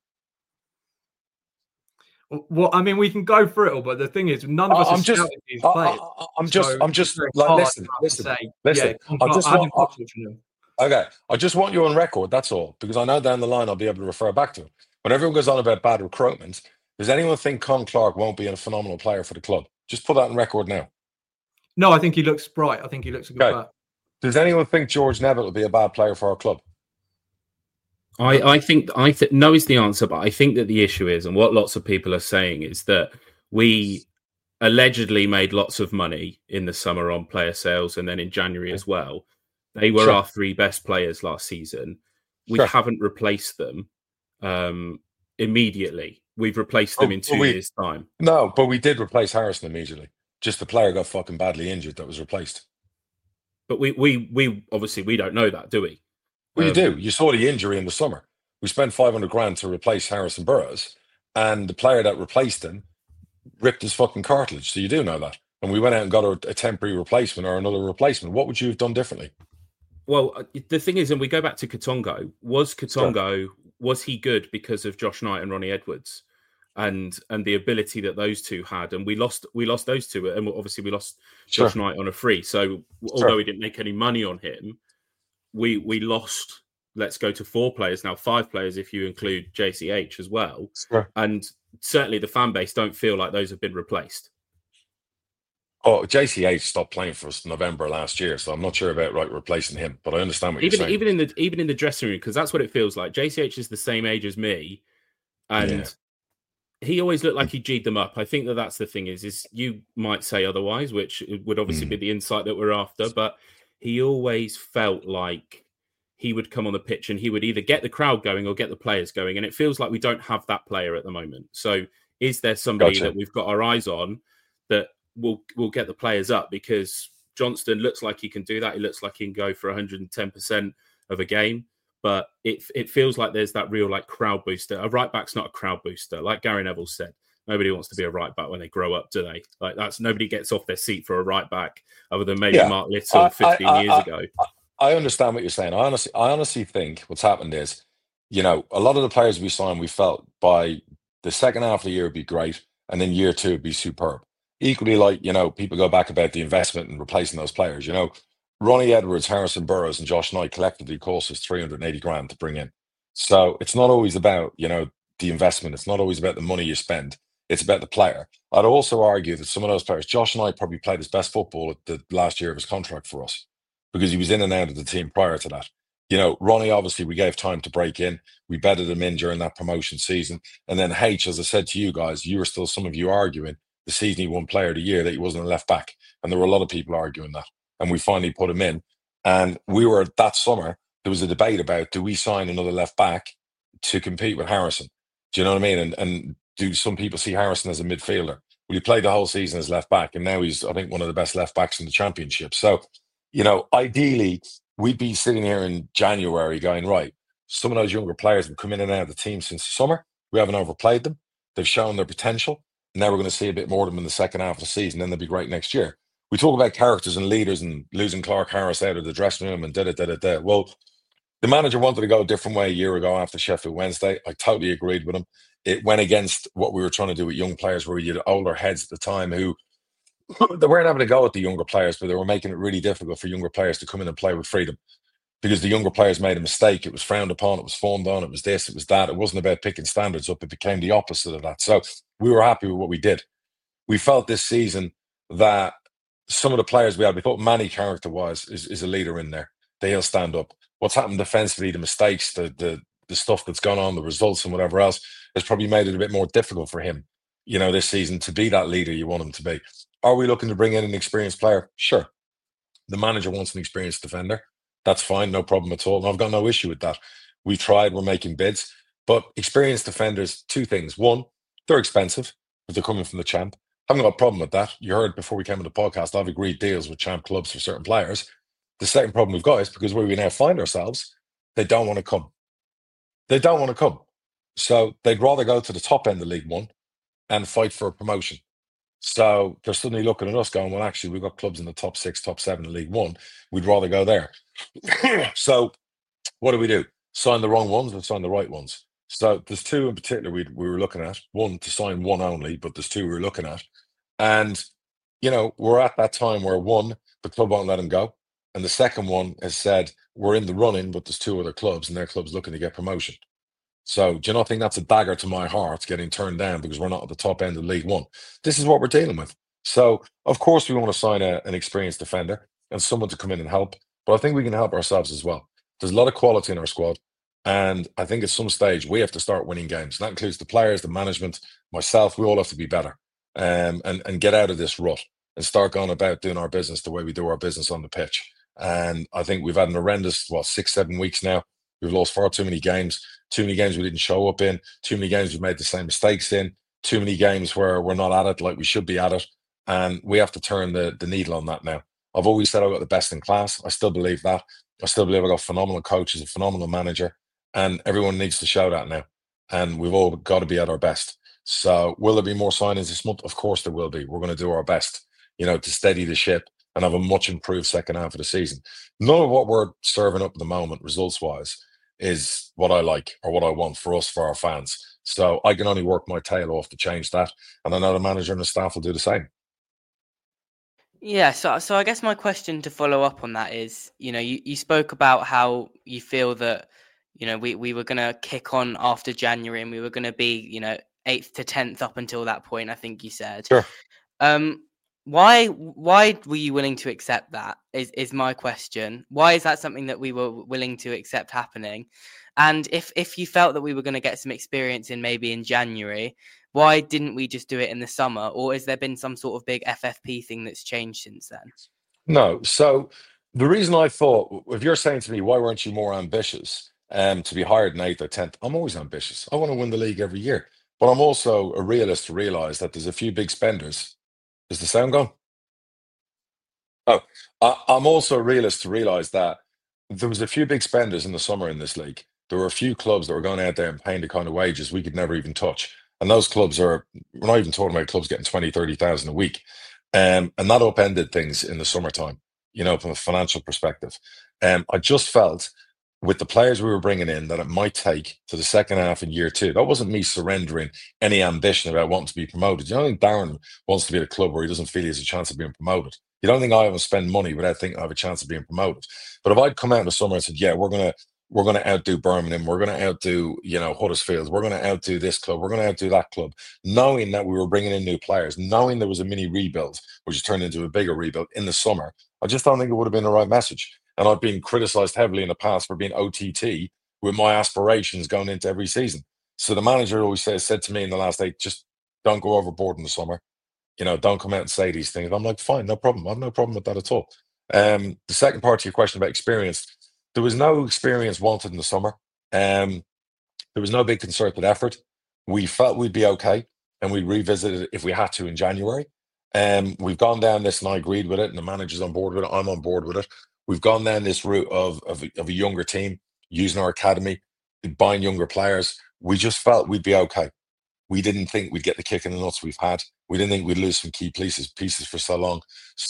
Well, I mean, we can go through it all, but the thing is, none of us I'm are just, scouting these players. I, I, I'm just, so I'm just like, listen, listen, say, listen. Yeah, I just want, I, okay, I just want you on record. That's all, because I know down the line I'll be able to refer back to him. When everyone goes on about bad recruitment, does anyone think Con Clark won't be a phenomenal player for the club? Just put that on record now. No, I think he looks bright. I think he looks a good okay. player. Does anyone think George Neville will be a bad player for our club? I, I think I th- no is the answer, but I think that the issue is, and what lots of people are saying is that we allegedly made lots of money in the summer on player sales, and then in January as well. They were Sure. our three best players last season. We Sure. haven't replaced them um, immediately. We've replaced them Oh, in two we- years' time. No, but we did replace Harrison immediately. Just the player got fucking badly injured that was replaced. But we we we obviously we don't know that, do we? Well, you Um, do. You saw the injury in the summer. We spent five hundred grand to replace Harrison Burroughs, and the player that replaced him ripped his fucking cartilage. So you do know that. And we went out and got a, a temporary replacement or another replacement. What would you have done differently? Well, uh, the thing is, and we go back to Katongo. Was Katongo was he good because of Josh Knight and Ronnie Edwards, and and the ability that those two had? And we lost we lost those two, and obviously we lost Sure. Josh Knight on a free. So although we didn't make any money on him, we we lost. Let's go to four players now, five players if you include J C H as well. Sure. And certainly the fan base don't feel like those have been replaced. Oh, J C H stopped playing for us in November last year, so I'm not sure about right replacing him, but I understand what Even you're saying. even in the even in the dressing room, because that's what it feels like. J C H is the same age as me, and Yeah. he always looked like he G'd them up. I think that that's the thing is, is you might say otherwise, which would obviously Mm. be the insight that we're after, but he always felt like he would come on the pitch and he would either get the crowd going or get the players going. And it feels like we don't have that player at the moment. So is there somebody Gotcha. that we've got our eyes on that will will get the players up? Because Johnston looks like he can do that. He looks like he can go for one hundred ten percent of a game. But it it feels like there's that real like crowd booster. A right back's not a crowd booster. Like Gary Neville said, nobody wants to be a right back when they grow up, do they? Like that's nobody gets off their seat for a right back other than maybe Yeah. Mark Little I- fifteen I- I- years I- ago. I understand what you're saying. I honestly, I honestly think what's happened is, you know, a lot of the players we signed, we felt by the second half of the year would be great, and then year two would be superb. Equally, like, you know, people go back about the investment and replacing those players. You know, Ronnie Edwards, Harrison Burrows, and Josh Knight collectively cost us three hundred eighty grand to bring in. So it's not always about, you know, the investment. It's not always about the money you spend. It's about the player. I'd also argue that some of those players, Josh Knight probably played his best football at the last year of his contract for us, because he was in and out of the team prior to that. You know, Ronnie, obviously, we gave time to break in. We bedded him in during that promotion season. And then H, as I said to you guys, you were still, some of you arguing the season he won player of the year that he wasn't a left back. And there were a lot of people arguing that. And we finally put him in. And we were, that summer, there was a debate about, do we sign another left back to compete with Harrison? Do you know what I mean? And, and do some people see Harrison as a midfielder? Well, he played the whole season as left back. And now he's, I think, one of the best left backs in the championship. So, you know, ideally, we'd be sitting here in January going, right, some of those younger players have come in and out of the team since the summer. We haven't overplayed them. They've shown their potential. Now we're going to see a bit more of them in the second half of the season. Then they'll be great next year. We talk about characters and leaders and losing Clark Harris out of the dressing room and da da da da da. Well, the manager wanted to go a different way a year ago after Sheffield Wednesday. I totally agreed with him. It went against what we were trying to do with young players, where we had older heads at the time who they weren't having a go at the younger players, but they were making it really difficult for younger players to come in and play with freedom, because the younger players made a mistake. It was frowned upon. It was fawned on. It was this. It was that. It wasn't about picking standards up. It became the opposite of that. So we were happy with what we did. We felt this season that some of the players we had, we thought Manny, character-wise, is, is a leader in there. They'll stand up. What's happened defensively, the mistakes, the the the stuff that's gone on, the results and whatever else, has probably made it a bit more difficult for him, you know, this season to be that leader you want him to be. Are we looking to bring in an experienced player? Sure. The manager wants an experienced defender. That's fine, no problem at all. And I've got no issue with that. We've tried, we're making bids. But experienced defenders, two things. One, they're expensive, but they're coming from the champ. I haven't got a problem with that. You heard before we came on the podcast, I've agreed deals with champ clubs for certain players. The second problem we've got is because where we now find ourselves, they don't want to come. They don't want to come. So they'd rather go to the top end of League One and fight for a promotion. So they're suddenly looking at us going, well, actually, we've got clubs in the top six, top seven in League One. We'd rather go there. So what do we do? Sign the wrong ones or sign the right ones? So there's two in particular we we were looking at. One to sign one only, but there's two we were looking at. And, you know, we're at that time where one, the club won't let him go. And the second one has said, we're in the running, but there's two other clubs and their club's looking to get promotion. So do you not think that's a dagger to my heart getting turned down because we're not at the top end of League One? This is what we're dealing with. So, of course, we want to sign a, an experienced defender and someone to come in and help. But I think we can help ourselves as well. There's a lot of quality in our squad. And I think at some stage we have to start winning games. That includes the players, the management, myself. We all have to be better um, and, and get out of this rut and start going about doing our business the way we do our business on the pitch. And I think we've had an horrendous, what, six, seven weeks now. We've lost far too many games, too many games we didn't show up in, too many games we've made the same mistakes in, too many games where we're not at it like we should be at it. And we have to turn the, the needle on that now. I've always said I've got the best in class. I still believe that. I still believe I've got phenomenal coaches, a phenomenal manager, and everyone needs to show that now. And we've all got to be at our best. So will there be more signings this month? Of course there will be. We're going to do our best, you know, to steady the ship and have a much improved second half of the season. None of what we're serving up at the moment, results-wise, is what I like or what I want for us, for our fans. So I can only work my tail off to change that. And I know the manager and the staff will do the same. Yeah, so so I guess my question to follow up on that is, you know, you, you spoke about how you feel that, you know, we, we were going to kick on after January and we were going to be, you know, eighth to tenth up until that point, I think you said. Sure. Um, why why were you willing to accept that is, is my question. Why is that something that we were willing to accept happening? And if, if you felt that we were going to get some experience in maybe in January, why didn't we just do it in the summer? Or has there been some sort of big F F P thing that's changed since then? No. So The reason I thought, if you're saying to me, why weren't you more ambitious um, to be hired in eighth or tenth? I'm always ambitious. I want to win the league every year. But I'm also a realist to realize that there's a few big spenders. Is the sound gone? Oh, I, I'm also a realist to realize that there was a few big spenders in the summer in this league. There were a few clubs that were going out there and paying the kind of wages we could never even touch. And those clubs are, we're not even talking about clubs getting twenty, thirty thousand a week. Um, and that upended things in the summertime, you know, from a financial perspective. Um, I just felt with the players we were bringing in that it might take to the second half in year two. That wasn't me surrendering any ambition about wanting to be promoted. You don't think Darren wants to be at a club where he doesn't feel he has a chance of being promoted? You don't think I will spend money without thinking I have a chance of being promoted? But if I'd come out in the summer and said, yeah, we're going to we're going to outdo Birmingham, we're going to outdo, you know, Huddersfield, we're going to outdo this club, we're going to outdo that club, knowing that we were bringing in new players, knowing there was a mini rebuild, which has turned into a bigger rebuild in the summer, I just don't think it would have been the right message. And I've been criticised heavily in the past for being O T T with my aspirations going into every season. So the manager always says, said to me in the last eight, just don't go overboard in the summer. You know, don't come out and say these things. I'm like, fine, no problem. I have no problem with that at all. Um, the second part to your question about experience, there was no experience wanted in the summer. Um, there was no big concerted effort. We felt we'd be okay, and we'd revisit it if we had to in January. Um, we've gone down this, and I agreed with it, and the manager's on board with it. I'm on board with it. We've gone down this route of of, of a younger team, using our academy, buying younger players. We just felt we'd be okay. We didn't think we'd get the kick in the nuts we've had. We didn't think we'd lose some key pieces pieces for so long.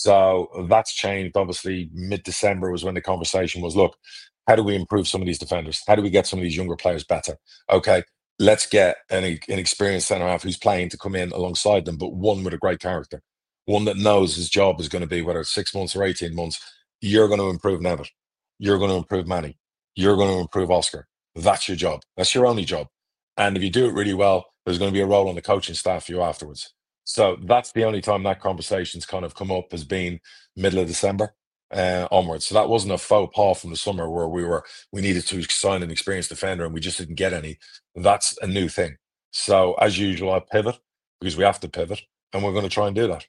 So that's changed. Obviously, mid-December was when the conversation was, look, how do we improve some of these defenders? How do we get some of these younger players better? Okay, let's get an, an experienced centre-half who's playing to come in alongside them, but one with a great character, one that knows his job is going to be, whether it's six months or eighteen months, you're going to improve Nevitt. You're going to improve Manny. You're going to improve Oscar. That's your job. That's your only job. And if you do it really well, there's going to be a role on the coaching staff for you afterwards. So that's the only time that conversation's kind of come up, has been middle of December uh, onwards. So that wasn't a faux pas from the summer where we were we needed to sign an experienced defender and we just didn't get any. That's a new thing. So as usual, I pivot because we have to pivot, and we're going to try and do that.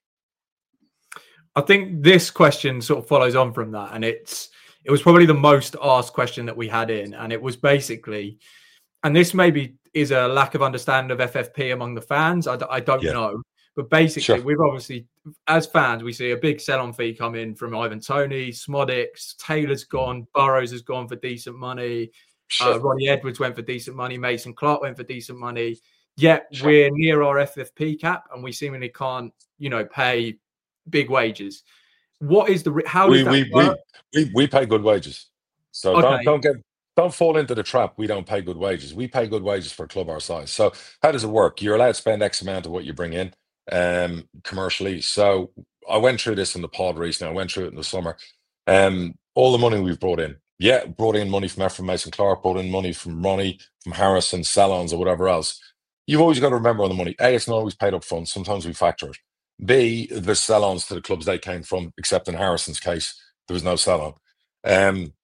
I think this question sort of follows on from that, and it's it was probably the most asked question that we had in, and it was basically, and this maybe is a lack of understanding of F F P among the fans. I, I don't Yeah. know. But basically, Sure. we've obviously, as fans, we see a big sell-on fee come in from Ivan Toney, Smodics, Taylor's gone, Burrows has gone for decent money, Sure. uh, Ronnie Edwards went for decent money, Mason Clark went for decent money. Yet Sure. we're near our F F P cap, and we seemingly can't, you know, pay big wages. What is the how does we, that we, work? we, we, we pay good wages. So Okay. don't don't get don't fall into the trap. We don't pay good wages. We pay good wages for a club our size. So how does it work? You're allowed to spend X amount of what you bring in um commercially. So I went through this in the pod recently. I went through it in the summer. Um all the money we've brought in. Yeah, brought in money from Ephraim Mason Clark, brought in money from Ronnie, from Harrison, Salons, or whatever else. You've always got to remember on the money. A, it's not always paid up front. Sometimes we factor it. B, there's sell-ons to the clubs they came from, except in Harrison's case, there was no sell-on. Um,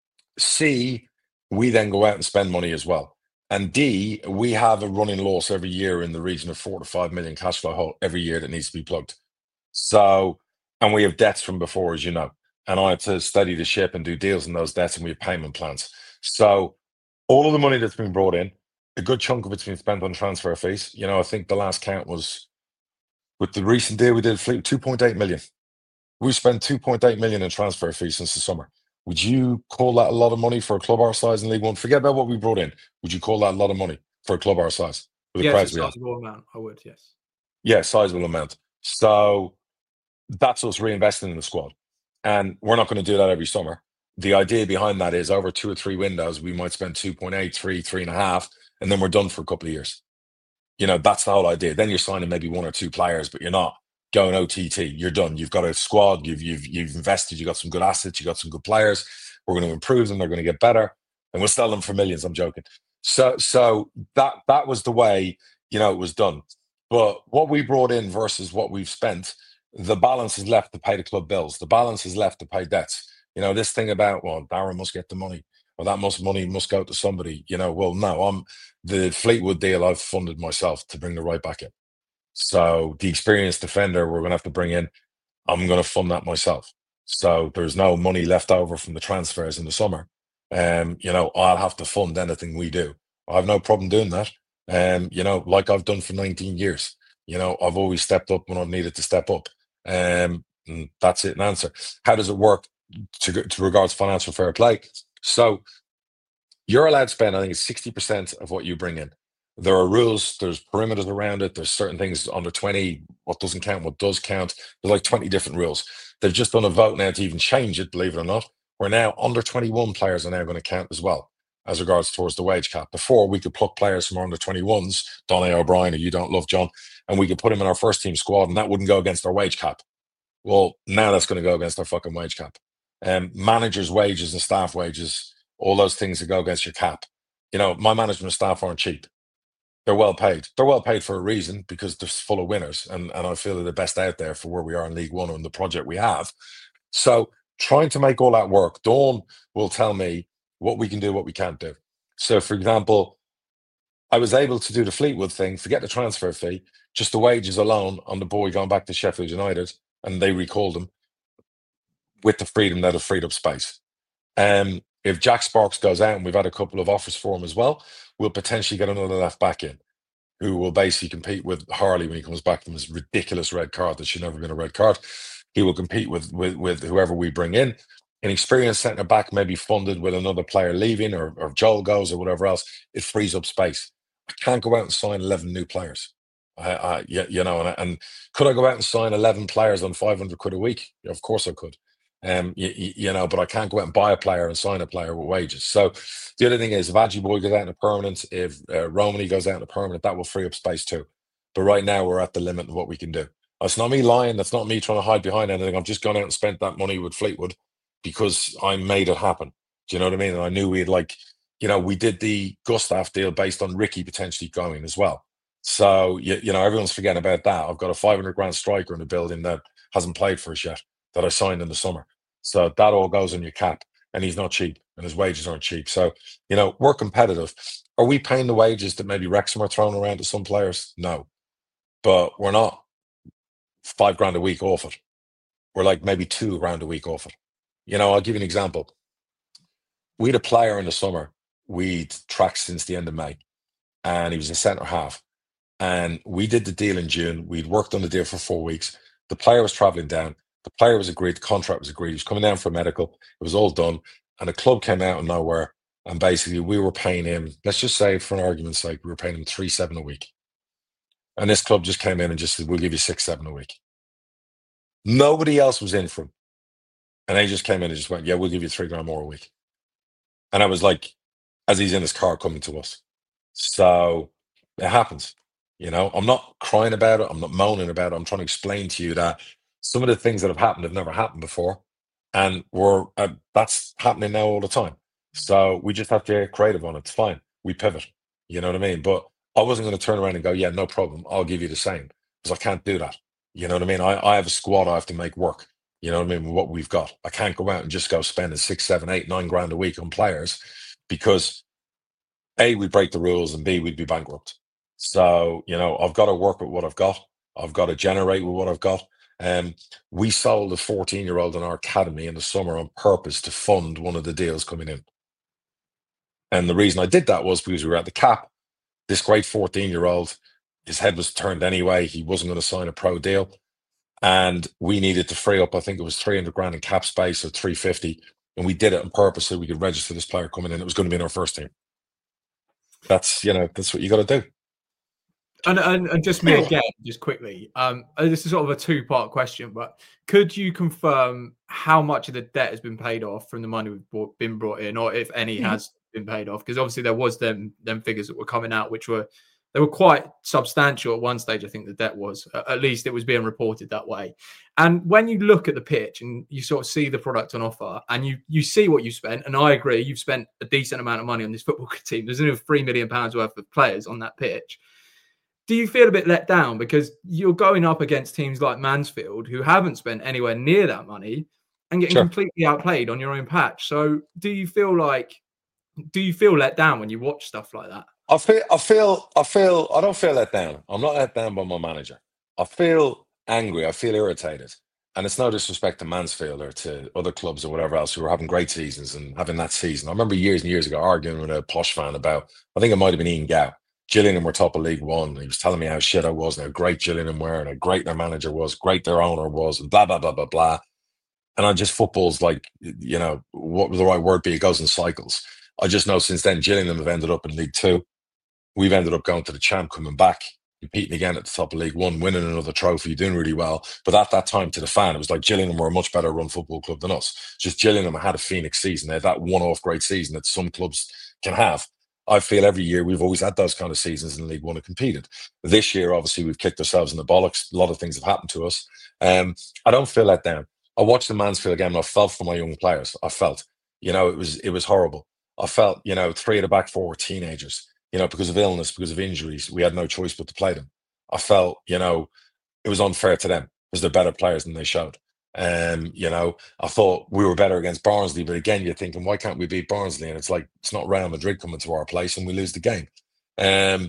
C, we then go out and spend money as well. And D, we have a running loss every year in the region of four to five million cash flow hole every year that needs to be plugged. So, and we have debts from before, as you know. And I had to steady the ship and do deals in those debts, and we have payment plans. So all of the money that's been brought in, a good chunk of it's been spent on transfer fees. You know, I think the last count was, with the recent deal we did, Fleet, two point eight million. We spent two point eight million in transfer fees since the summer. Would you call that a lot of money for a club our size in League One? Forget about what we brought in. Would you call that a lot of money for a club our size? With the Yes, crowds it's we a have? sizable amount. I would, yes. Yeah, sizable amount. So that's us reinvesting in the squad. And we're not going to do that every summer. The idea behind that is over two or three windows, we might spend two point eight, three, three and a half, and then we're done for a couple of years. You know, that's the whole idea. Then you're signing maybe one or two players, but you're not going O T T. You're done. You've got a squad. You've you've you've invested. You got some good assets. You got some good players. We're going to improve them. They're going to get better, and we'll sell them for millions. I'm joking. So so that that was the way, you know, it was done. But what we brought in versus what we've spent, the balance is left to pay the club bills. The balance is left to pay debts. You know, this thing about, well, Darren must get the money, or that must money must go to somebody. You know, well, no, I'm the Fleetwood deal I've funded myself to bring the right back in. So the experienced defender we're going to have to bring in, I'm going to fund that myself. So there's no money left over from the transfers in the summer. Um, you know, I'll have to fund anything we do. I have no problem doing that. Um, you know, like I've done for nineteen years. You know, I've always stepped up when I've needed to step up. Um, and that's it. An answer. How does it work to, to regards financial fair play? So you're allowed to spend, I think it's sixty percent of what you bring in. There are rules, there's perimeters around it, there's certain things under twenty, what doesn't count, what does count. There's like twenty different rules. They've just done a vote now to even change it, believe it or not. Where now under twenty-one players are now going to count as well as regards towards the wage cap. Before, we could pluck players from our under twenty-ones, Donny O'Brien, who you don't love, John, and we could put him in our first team squad, and that wouldn't go against our wage cap. Well, now that's going to go against our fucking wage cap. Um, managers' wages and staff wages, all those things that go against your cap. You know, my management staff aren't cheap. They're well paid. They're well paid for a reason, because they're full of winners, and, and I feel they're the best out there for where we are in League One and the project we have. So trying to make all that work, Dawn will tell me what we can do, what we can't do. So, for example, I was able to do the Fleetwood thing, forget the transfer fee, just the wages alone on the boy going back to Sheffield United, and they recalled him with the freedom that have freed up space. Um, if Jack Sparks goes out, and we've had a couple of offers for him as well, we'll potentially get another left back in who will basically compete with Harley when he comes back from his ridiculous red card that should never have been a red card. He will compete with with, with whoever we bring in. An experienced centre back maybe funded with another player leaving, or, or Joel goes or whatever else. It frees up space. I can't go out and sign eleven new players. I, I you, you know, and, and could I go out and sign eleven players on five hundred quid a week? Of course I could. Um, you, you know, but I can't go out and buy a player and sign a player with wages. So the other thing is, if Adji Boy goes out in a permanent, if uh, Romany goes out in a permanent, that will free up space too. But right now we're at the limit of what we can do. That's not me lying. That's not me trying to hide behind anything. I've just gone out and spent that money with Fleetwood because I made it happen. Do you know what I mean? And I knew we'd like, you know, we did the Gustav deal based on Ricky potentially going as well. So, you, you know, everyone's forgetting about that. I've got a five hundred grand striker in the building that hasn't played for us yet, that I signed in the summer. So that all goes on your cap, and he's not cheap, and his wages aren't cheap. So, you know, we're competitive. Are we paying the wages that maybe Wrexham are throwing around to some players? No. But we're not five grand a week off it. We're like maybe two grand a week off it. You know, I'll give you an example. We had a player in the summer we'd tracked since the end of May, and he was a centre half. And we did the deal in June. We'd worked on the deal for four weeks. The player was travelling down. The player was agreed. The contract was agreed. He was coming down for a medical. It was all done. And the club came out of nowhere. And basically, we were paying him, let's just say, for an argument's sake, we were paying him three seven a week. And this club just came in and just said, we'll give you six seven a week. Nobody else was in for him. And they just came in and just went, yeah, we'll give you three grand more a week. And I was like, as he's in his car coming to us. So it happens. You know, I'm not crying about it. I'm not moaning about it. I'm trying to explain to you that some of the things that have happened have never happened before. And we're uh, that's happening now all the time. So we just have to get creative on it. It's fine. We pivot. You know what I mean? But I wasn't going to turn around and go, yeah, no problem. I'll give you the same. Because I can't do that. You know what I mean? I, I have a squad I have to make work. You know what I mean? What we've got. I can't go out and just go spending six, seven, eight, nine grand a week on players because A, we break the rules, and B, we'd be bankrupt. So, you know, I've got to work with what I've got. I've got to generate with what I've got. Um, we sold a fourteen-year-old in our academy in the summer on purpose to fund one of the deals coming in. And the reason I did that was because we were at the cap. This great fourteen-year-old, his head was turned anyway. He wasn't going to sign a pro deal. And we needed to free up, I think it was three hundred grand in cap space or three fifty. And we did it on purpose so we could register this player coming in. It was going to be in our first team. That's, you know, that's what you got to do. And, and and just me again, just quickly. Um, this is sort of a two-part question, but could you confirm how much of the debt has been paid off from the money we've brought, been brought in, or if any mm-hmm. has been paid off? Because obviously there was them them figures that were coming out, which were they were quite substantial at one stage. I think the debt was, at least it was being reported that way. And when you look at the pitch and you sort of see the product on offer, and you you see what you spent, and I agree, you've spent a decent amount of money on this football team. There's only three million pounds worth of players on that pitch. Do you feel a bit let down because you're going up against teams like Mansfield who haven't spent anywhere near that money and getting sure. completely outplayed on your own patch? So do you feel like, do you feel let down when you watch stuff like that? I feel, I feel, I feel, I don't feel let down. I'm not let down by my manager. I feel angry. I feel irritated. And it's no disrespect to Mansfield or to other clubs or whatever else who were having great seasons and having that season. I remember years and years ago arguing with a posh fan about, I think it might have been Ian Gow. Gillingham were top of League One. He was telling me how shit I was and how great Gillingham were and how great their manager was, great their owner was, and blah, blah, blah, blah, blah. And I just, football's like, you know, what would the right word be? It goes in cycles. I just know since then, Gillingham have ended up in League Two. We've ended up going to the champ, coming back, competing again at the top of League One, winning another trophy, doing really well. But at that time, to the fan, it was like Gillingham were a much better run football club than us. Just Gillingham had a Phoenix season. They had that one-off great season that some clubs can have. I feel every year we've always had those kind of seasons in League One and competed. This year, obviously, we've kicked ourselves in the bollocks. A lot of things have happened to us. Um, I don't feel let down. I watched the Mansfield game and I felt for my young players. I felt, you know, it was it was horrible. I felt, you know, three of the back four were teenagers, you know, because of illness, because of injuries. We had no choice but to play them. I felt, you know, it was unfair to them because they're better players than they showed. Um, you know, I thought we were better against Barnsley, but again, you're thinking, why can't we beat Barnsley? And it's like, it's not Real Madrid coming to our place and we lose the game. Um,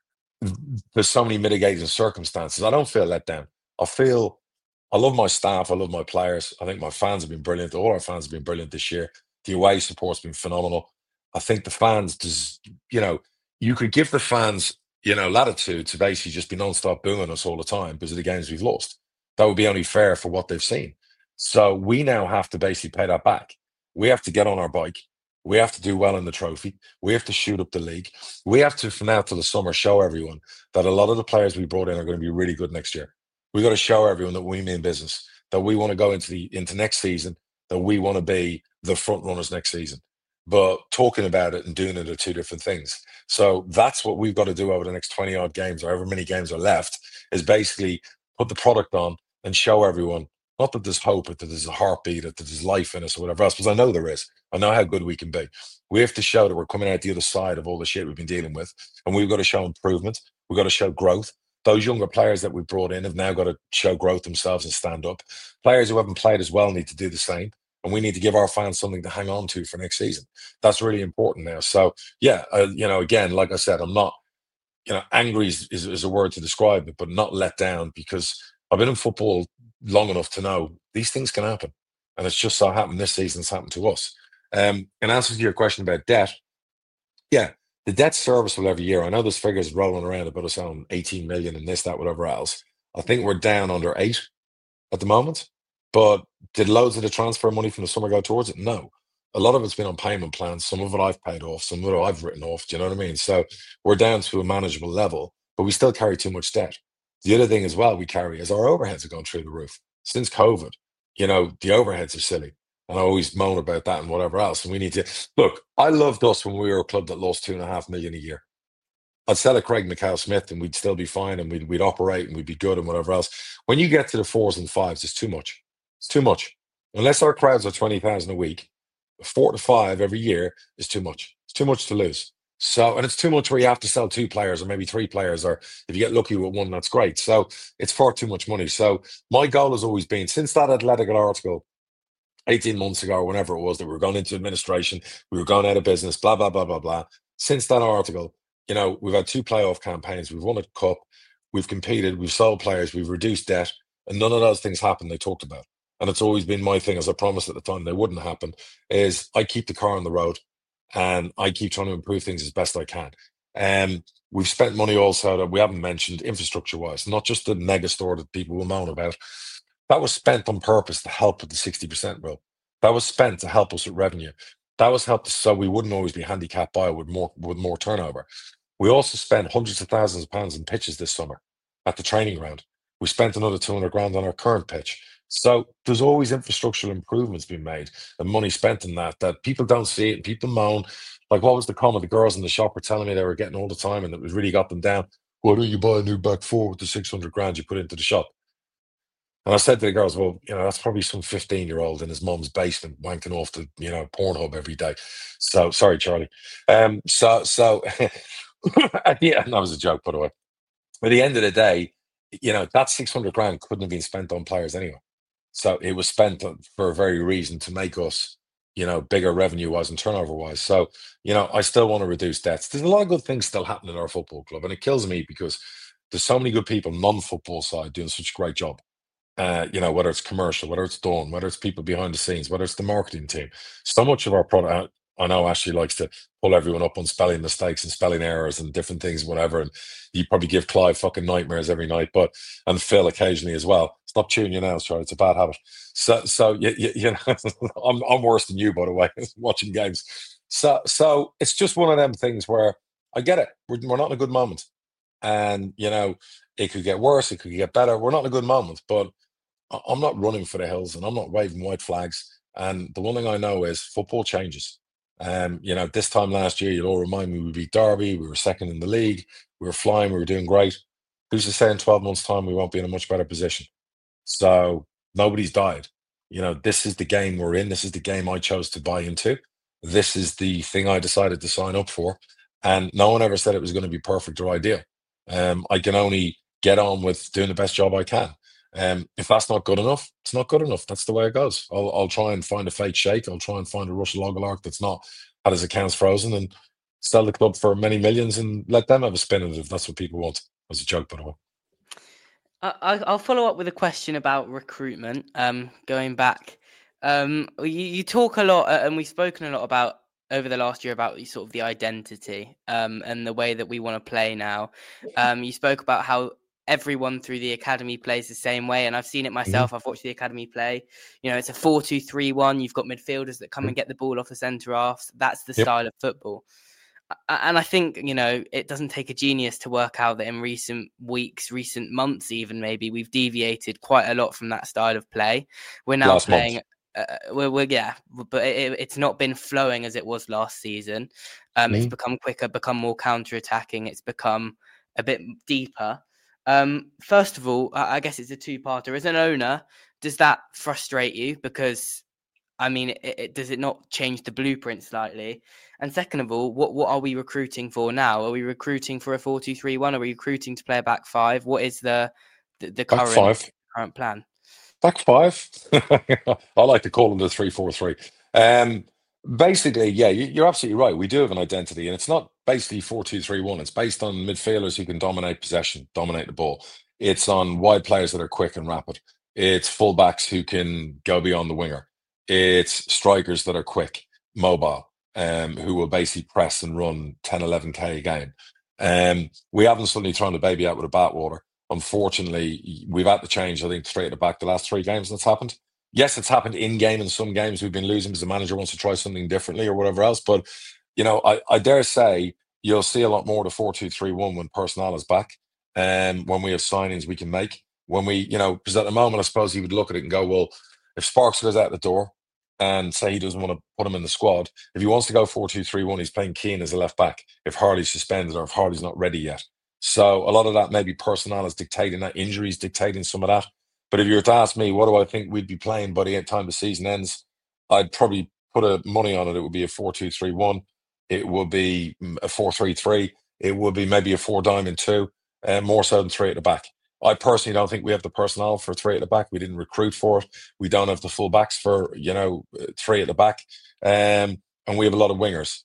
there's so many mitigating circumstances. I don't feel let down. I feel, I love my staff. I love my players. I think my fans have been brilliant. All our fans have been brilliant this year. The away support's been phenomenal. I think the fans, does, you know, you could give the fans, you know, latitude to basically just be non-stop booing us all the time because of the games we've lost. That would be only fair for what they've seen. So we now have to basically pay that back. We have to get on our bike. We have to do well in the trophy. We have to shoot up the league. We have to, from now till the summer, show everyone that a lot of the players we brought in are going to be really good next year. We got to show everyone that we mean business, that we want to go into the into next season, that we want to be the front runners next season. But talking about it and doing it are two different things. So that's what we've got to do over the next twenty odd games, or however many games are left, is basically put the product on and show everyone, not that there's hope, but that there's a heartbeat, that there's life in us or whatever else, because I know there is. I know how good we can be. We have to show that we're coming out the other side of all the shit we've been dealing with. And we've got to show improvement. We've got to show growth. Those younger players that we've brought in have now got to show growth themselves and stand up. Players who haven't played as well need to do the same. And we need to give our fans something to hang on to for next season. That's really important now. So, yeah, uh, you know, again, like I said, I'm not, you know, angry is, is, is a word to describe it, but not let down, because I've been in football long enough to know these things can happen. And it's just so happened this season's happened to us. Um, in answer to your question about debt, yeah, the debt serviceable every year. I know there's figures rolling around about us on eighteen million and this, that, whatever else. I think we're down under eight at the moment. But did loads of the transfer money from the summer go towards it? No. A lot of it's been on payment plans. Some of it I've paid off, some of it I've written off. Do you know what I mean? So we're down to a manageable level, but we still carry too much debt. The other thing as well we carry is our overheads are going through the roof. Since COVID, you know, the overheads are silly. And I always moan about that and whatever else. And we need to look, I loved us when we were a club that lost two and a half million a year. I'd sell a Craig McCall-Smith and we'd still be fine and we'd, we'd operate and we'd be good and whatever else. When you get to the fours and fives, it's too much. It's too much. Unless our crowds are twenty thousand a week, four to five every year is too much. It's too much to lose. So, and it's too much where you have to sell two players or maybe three players, or if you get lucky with one, that's great. So it's far too much money. So my goal has always been, since that Athletic article eighteen months ago or whenever it was that we were going into administration, we were going out of business, blah, blah, blah, blah, blah. Since that article, you know, we've had two playoff campaigns, we've won a cup, we've competed, we've sold players, we've reduced debt, and none of those things happened they talked about. And it's always been my thing, as I promised at the time they wouldn't happen, is I keep the car on the road and I keep trying to improve things as best I can. And um, we've spent money also that we haven't mentioned infrastructure-wise, not just the mega store that people will moan about. That was spent on purpose to help with the sixty percent rule. That was spent to help us with revenue. That was helped us so we wouldn't always be handicapped by with more with more turnover. We also spent hundreds of thousands of pounds in pitches this summer at the training ground. We spent another two hundred grand on our current pitch. So there's always infrastructural improvements being made and money spent in that, that people don't see it and people moan. Like, what was the comment? The girls in the shop were telling me they were getting all the time and it was really got them down. Why don't you buy a new back four with the six hundred grand you put into the shop? And I said to the girls, well, you know, that's probably some fifteen year old in his mum's basement wanking off the, you know, Pornhub every day. So sorry, Charlie. Um, so, so at the end, that was a joke, by the way. At the end of the day, you know, that six hundred grand couldn't have been spent on players anyway. So it was spent for a very reason, to make us, you know, bigger revenue wise and turnover wise. So, you know, I still want to reduce debts. There's a lot of good things still happening in our football club. And it kills me because there's so many good people, non-football side, doing such a great job. Uh, you know, whether it's commercial, whether it's done, whether it's people behind the scenes, whether it's the marketing team. So much of our product, I know Ashley likes to pull everyone up on spelling mistakes and spelling errors and different things, whatever. And you probably give Clive fucking nightmares every night, but and Phil occasionally as well. Stop chewing your nails, Charlie. It's a bad habit. So, so you, you, you know, I'm I'm worse than you, by the way, watching games. So, so it's just one of them things where I get it. We're, we're not in a good moment, and you know, it could get worse. It could get better. We're not in a good moment, but I- I'm not running for the hills and I'm not waving white flags. And the one thing I know is football changes. Um, you know, this time last year, you'll all remind me we beat Derby, we were second in the league, we were flying, we were doing great. Who's to say in twelve months' time we won't be in a much better position? So nobody's died. You know, this is the game we're in. This is the game I chose to buy into. This is the thing I decided to sign up for. And no one ever said it was going to be perfect or ideal. Um, I can only get on with doing the best job I can. Um, if that's not good enough, it's not good enough. That's the way it goes. I'll, I'll try and find a fake shake. I'll try and find a Russell Logalark that's not had his accounts frozen and sell the club for many millions and let them have a spin at it if that's what people want. As a joke, by the way. I, I'll follow up with a question about recruitment. Um, going back, um, you, you talk a lot, uh, and we've spoken a lot about over the last year about sort of the identity, um, and the way that we want to play now. Um, you spoke about how everyone through the academy plays the same way, and I've seen it myself. Mm-hmm. I've watched the academy play. You know, it's a four two three one. You've got midfielders that come mm-hmm. and get the ball off the centre halves. That's the yep. style of football. And I think, you know, it doesn't take a genius to work out that in recent weeks, recent months, even maybe we've deviated quite a lot from that style of play. We're now last playing, uh, we're, we're yeah, but it, it's not been flowing as it was last season. Um, mm-hmm. It's become quicker, become more counter-attacking. It's become a bit deeper. Um, first of all, I guess it's a two-parter. As an owner, does that frustrate you? Because I mean, it, it, does it not change the blueprint slightly? And second of all, what, what are we recruiting for now? Are we recruiting for a four two three one? Are we recruiting to play a back five? What is the the, the current, five. current plan? Back five. I like to call them the three four three. Um, basically, yeah, you, you're absolutely right. We do have an identity, and it's not basically four two three one. It's based on midfielders who can dominate possession, dominate the ball. It's on wide players that are quick and rapid. It's fullbacks who can go beyond the winger. It's strikers that are quick, mobile, um, who will basically press and run ten, eleven K a game. Um, we haven't suddenly thrown the baby out with a bathwater. Unfortunately, we've had to change, I think, straight at the back the last three games that's happened. Yes, it's happened in-game in some games. We've been losing because the manager wants to try something differently or whatever else. But, you know, I, I dare say you'll see a lot more of the four two three one when personnel is back and um, when we have signings we can make. When we, you know, because at the moment, I suppose he would look at it and go, well, if Sparks goes out the door, and say he doesn't want to put him in the squad, if he wants to go four two three one, he's playing Keane as a left back if Harley's suspended or if Harley's not ready yet. So a lot of that maybe personnel is dictating that, injuries dictating some of that. But if you were to ask me, what do I think we'd be playing by the time the season ends, I'd probably put a money on it. It would be a four two three one. It would be a four three three. It would be maybe a four diamond two, uh, more so than three at the back. I personally don't think we have the personnel for three at the back. We didn't recruit for it. We don't have the full backs for, you know, three at the back. Um, and we have a lot of wingers.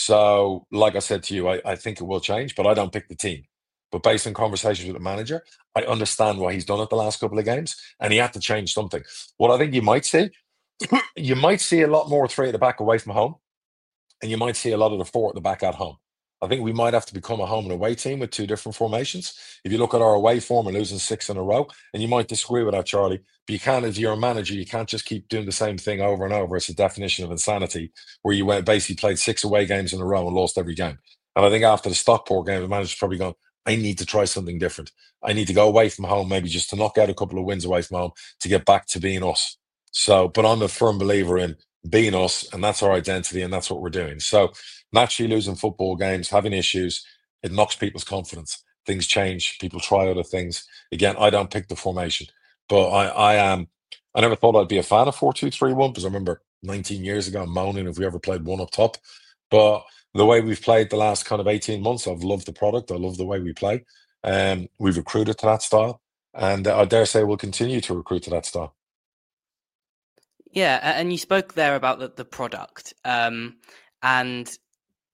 So, like I said to you, I, I think it will change, but I don't pick the team. But based on conversations with the manager, I understand why he's done it the last couple of games, and he had to change something. What I think you might see, you might see a lot more three at the back away from home, and you might see a lot of the four at the back at home. I think we might have to become a home and away team with two different formations. If you look at our away form, we're losing six in a row, and you might disagree with that, Charlie, but you can't, if you're a manager, you can't just keep doing the same thing over and over. It's a definition of insanity where you went basically played six away games in a row and lost every game. And I think after the Stockport game, the manager's probably gone, I need to try something different. I need to go away from home, maybe just to knock out a couple of wins away from home to get back to being us. So, but I'm a firm believer in being us, and that's our identity, and that's what we're doing. So naturally losing football games, having issues, it knocks people's confidence. Things change, people try other things. Again, I don't pick the formation, but I, I am, I never thought I'd be a fan of four two three one because I remember nineteen years ago moaning if we ever played one up top. But the way we've played the last kind of eighteen months, I've loved the product. I love the way we play. Um, we've recruited to that style, and I dare say we'll continue to recruit to that style. Yeah, and you spoke there about the, the product, um, and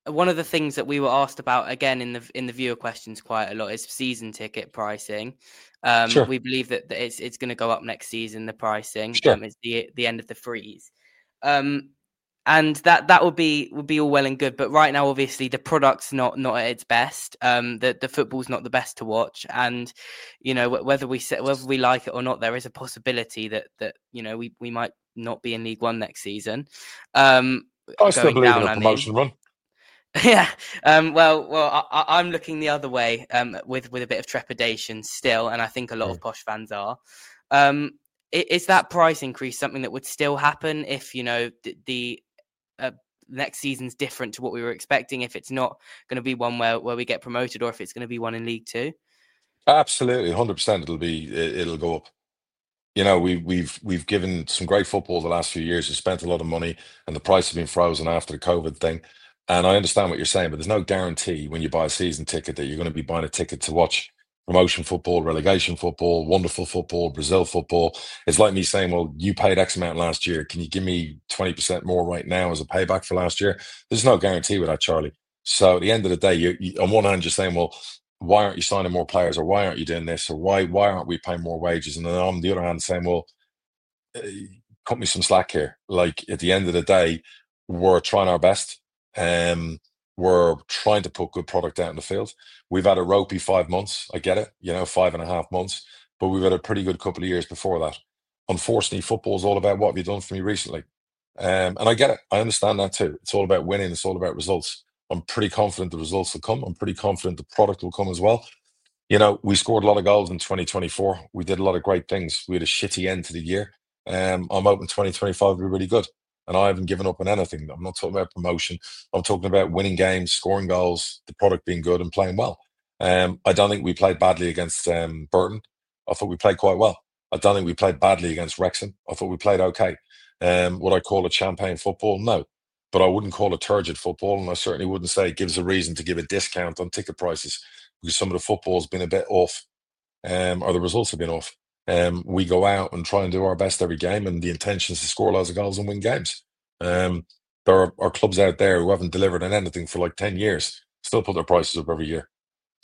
one of the things that we were asked about again in the in the viewer questions quite a lot is season ticket pricing. Um, Sure. We believe that, that it's it's going to go up next season. The pricing, Sure. um, it's the the end of the freeze, um, and that that would be would be all well and good. But right now, obviously, the product's not not at its best. Um, the the football's not the best to watch, and you know whether we whether we like it or not, there is a possibility that that you know we we might not be in League One next season. Um, I still going believe down, in a I mean. promotion run. Yeah. Um, well, well, I, I'm looking the other way um, with with a bit of trepidation still, and I think a lot Mm. of Posh fans are. Um, i- is that price increase something that would still happen if you know the, the uh, next season's different to what we were expecting? If it's not going to be one where, where we get promoted, or if it's going to be one in League Two? Absolutely, one hundred percent. It'll be it, it'll go up. You know, we we've we've given some great football the last few years. We spent a lot of money, and the price has been frozen after the COVID thing. And I understand what you're saying, but there's no guarantee when you buy a season ticket that you're going to be buying a ticket to watch promotion football, relegation football, wonderful football, Brazil football. It's like me saying, well, you paid X amount last year. Can you give me twenty percent more right now as a payback for last year? There's no guarantee with that, Charlie. So at the end of the day, you, you on one hand, you're saying, well, why aren't you signing more players, or why aren't you doing this, or why why aren't we paying more wages? And then on the other hand, saying, well, uh, cut me some slack here. Like at the end of the day, we're trying our best. Um, we're trying to put good product out in the field. We've had a ropey five months. I get it, you know, five and a half months, but we've had a pretty good couple of years before that. Unfortunately, football is all about what have you done for me recently. Um, and I get it. I understand that too. It's all about winning. It's all about results. I'm pretty confident the results will come. I'm pretty confident the product will come as well. You know, we scored a lot of goals in twenty twenty-four. We did a lot of great things. We had a shitty end to the year. Um, I'm hoping twenty twenty-five will be really good. And I haven't given up on anything. I'm not talking about promotion. I'm talking about winning games, scoring goals, the product being good and playing well. Um, I don't think we played badly against um, Burton. I thought we played quite well. I don't think we played badly against Wrexham. I thought we played okay. Um, would I call it champagne football? No. But I wouldn't call it turgid football. And I certainly wouldn't say it gives a reason to give a discount on ticket prices, because some of the football's been a bit off, um, or the results have been off. Um, we go out and try and do our best every game, and the intention is to score loads of goals and win games. Um, there are, are clubs out there who haven't delivered on anything for like ten years, still put their prices up every year.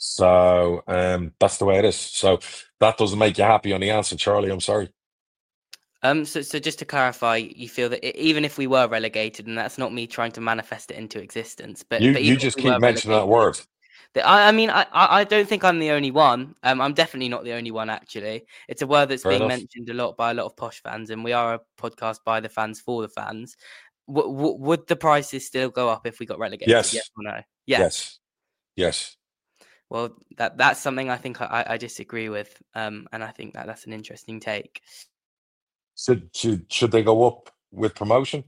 So um, that's the way it is. So that doesn't make you happy on the answer, Charlie. I'm sorry. Um, so, so just to clarify, you feel that i- even if we were relegated, and that's not me trying to manifest it into existence, but, You but you even if just we keep were mentioning that relegated, word. that- I, I mean, I, I I don't think I'm the only one. Um, I'm definitely not the only one, actually. It's a word that's Fair being enough. mentioned a lot by a lot of Posh fans, and we are a podcast by the fans for the fans. W- w- would the prices still go up if we got relegated? Yes. Yes or no? Yeah. Yes. Yes. Well, that that's something I think I, I disagree with, um, and I think that that's an interesting take. Should should should they go up with promotion?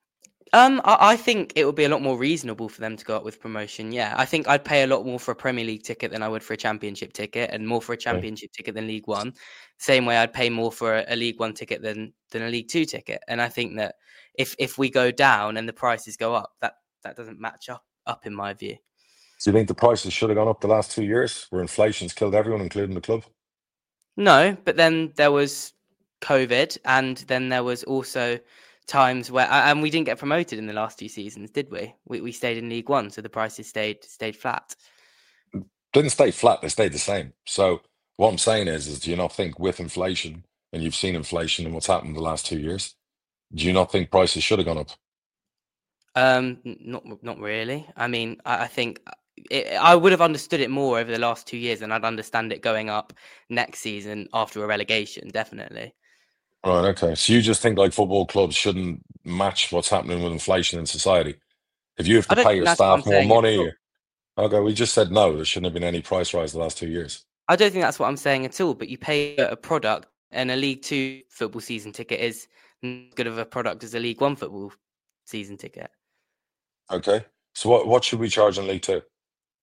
Um, I, I think it would be a lot more reasonable for them to go up with promotion. Yeah, I think I'd pay a lot more for a Premier League ticket than I would for a Championship ticket, and more for a Championship ticket than League One. Same way, I'd pay more for a, a League One ticket than than a League Two ticket. And I think that if if we go down and the prices go up, that that doesn't match up up in my view. Do you think the prices should have gone up the last two years, where inflation's killed everyone, including the club? No, but then there was COVID, and then there was also times where, and we didn't get promoted in the last two seasons, did we? We we stayed in League One, so the prices stayed stayed flat. Didn't stay flat; they stayed the same. So what I'm saying is, is do you not think with inflation, and you've seen inflation and what's happened the last two years, do you not think prices should have gone up? Um, n- not not really. I mean, I, I think it, I would have understood it more over the last two years, and I'd understand it going up next season after a relegation, definitely. Right. Okay. So you just think like football clubs shouldn't match what's happening with inflation in society? If you have I to don't pay think your that's what I'm staff more saying at money, all. or- okay, we just said no. There shouldn't have been any price rise the last two years. I don't think that's what I'm saying at all. But you pay a product, and a League Two football season ticket is as good of a product as a League One football season ticket. Okay. So what what should we charge in League Two?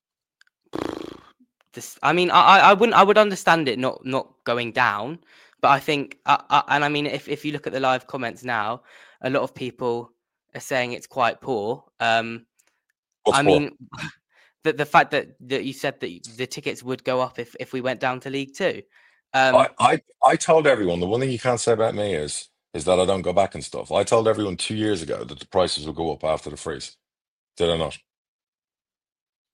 This, I mean, I, I I wouldn't, I would understand it not not going down, but I think, I, I, and I mean, if if you look at the live comments now, a lot of people are saying it's quite poor. Um, What's I more? mean, the the fact that that you said that the tickets would go up if if we went down to League Two. Um, I, I I told everyone, the one thing you can't say about me is is that I don't go back and stuff. I told everyone two years ago that the prices would go up after the freeze. Did I not?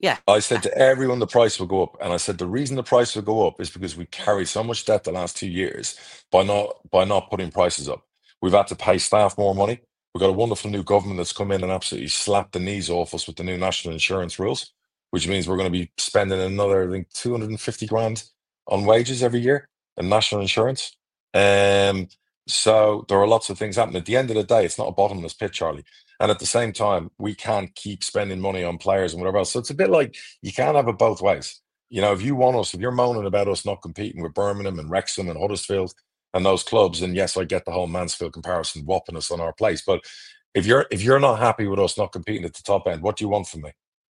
Yeah. I said to everyone the price will go up. And I said the reason the price will go up is because we carried so much debt the last two years by not by not putting prices up. We've had to pay staff more money. We've got a wonderful new government that's come in and absolutely slapped the knees off us with the new national insurance rules, which means we're going to be spending another, I think, two hundred fifty grand on wages every year and national insurance. Um, so there are lots of things happening. At the end of the day, it's not a bottomless pit, Charlie. And at the same time, we can't keep spending money on players and whatever else. So it's a bit like you can't have it both ways. You know, if you want us, if you're moaning about us not competing with Birmingham and Wrexham and Huddersfield and those clubs, and yes, I get the whole Mansfield comparison whopping us on our place. But if you're if you're not happy with us not competing at the top end, what do you want from me?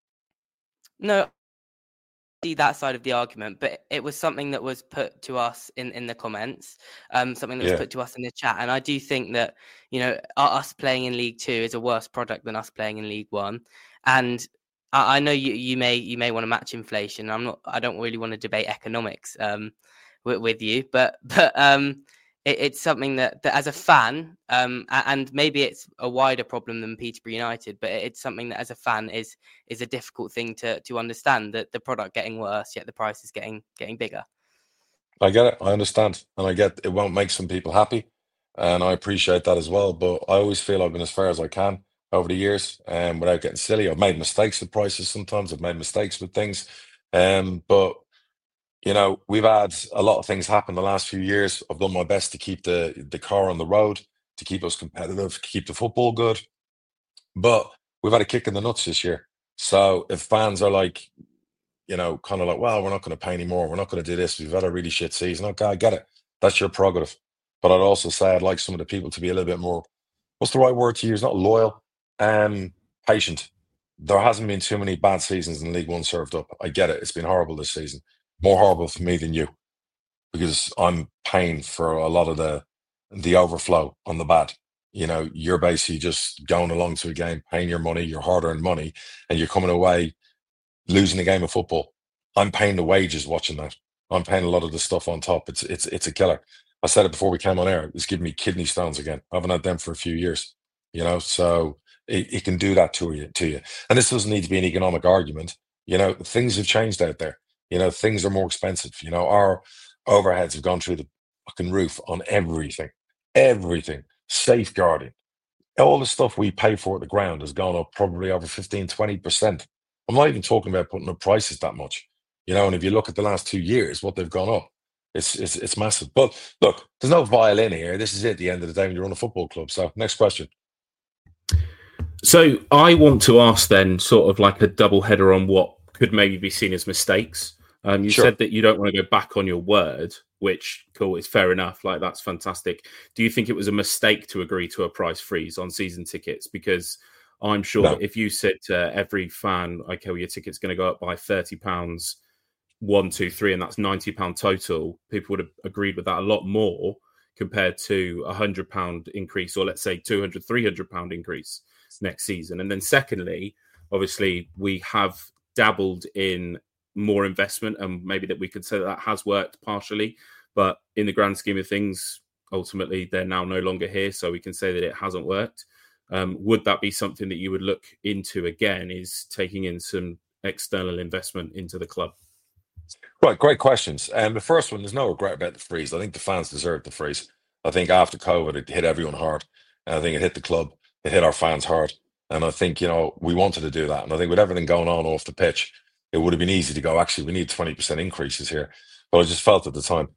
No, see that side of the argument, but it was something that was put to us in, in the comments, um, something that was Yeah. put to us in the chat. And I do think that, you know, u- us playing in League Two is a worse product than us playing in League One. And I, I know you, you may you may want to match inflation. I'm not. I don't really want to debate economics um, with, with you, but but um, it, it's something that, that as a fan, um, a- and maybe it's a wider problem than Peterborough United, but it's something that as a fan is is a difficult thing to to understand, that the product getting worse, yet the price is getting getting bigger. I get it. I understand. And I get it won't make some people happy. And I appreciate that as well. But I always feel I've been as fair as I can over the years and without getting silly. I've made mistakes with prices sometimes. I've made mistakes with things. Um, but you know, we've had a lot of things happen the last few years. I've done my best to keep the the car on the road, to keep us competitive, to keep the football good. But we've had a kick in the nuts this year. So if fans are like, you know, kind of like, well, we're not going to pay anymore. We're not going to do this. We've had a really shit season. Okay, I get it. That's your prerogative. But I'd also say I'd like some of the people to be a little bit more, what's the right word to use? Not loyal, um, patient. There hasn't been too many bad seasons in League One served up. I get it. It's been horrible this season. More horrible for me than you because I'm paying for a lot of the the overflow on the bad. You know, you're basically just going along to a game, paying your money, your hard-earned money, and you're coming away losing a game of football. I'm paying the wages watching that. I'm paying a lot of the stuff on top. It's it's it's a killer. I said it before we came on air. It's giving me kidney stones again. I haven't had them for a few years. You know, so it, it can do that to you to you. And this doesn't need to be an economic argument. You know, things have changed out there. You know, things are more expensive. You know, our overheads have gone through the fucking roof on everything. Everything. Safeguarding. All the stuff we pay for at the ground has gone up probably over fifteen, twenty percent. I'm not even talking about putting up prices that much, you know. And if you look at the last two years, what they've gone up, it's it's it's massive. But look, there's no violin here. This is it. At the end of the day, when you run a football club. So, next question. So I want to ask then, sort of like a double header on what could maybe be seen as mistakes. Um, you Sure. said that you don't want to go back on your word, which cool is fair enough. Like that's fantastic. Do you think it was a mistake to agree to a price freeze on season tickets? Because I'm sure No. that if you said to every fan, okay, well, your ticket's going to go up by thirty pounds, one, two, three, and that's ninety pound total, people would have agreed with that a lot more compared to a one hundred pound increase, or let's say two hundred, three hundred pound increase next season. And then secondly, obviously, we have dabbled in more investment, and maybe that we could say that, that has worked partially. But in the grand scheme of things, ultimately, they're now no longer here, so we can say that it hasn't worked. Um, would that be something that you would look into again, is taking in some external investment into the club? Right, great questions. And um, the first one, there's no regret about the freeze. I think the fans deserve the freeze. I think after COVID, it hit everyone hard. And I think it hit the club, it hit our fans hard. And I think, you know, we wanted to do that. And I think with everything going on off the pitch, it would have been easy to go, actually, we need twenty percent increases here. But I just felt at the time,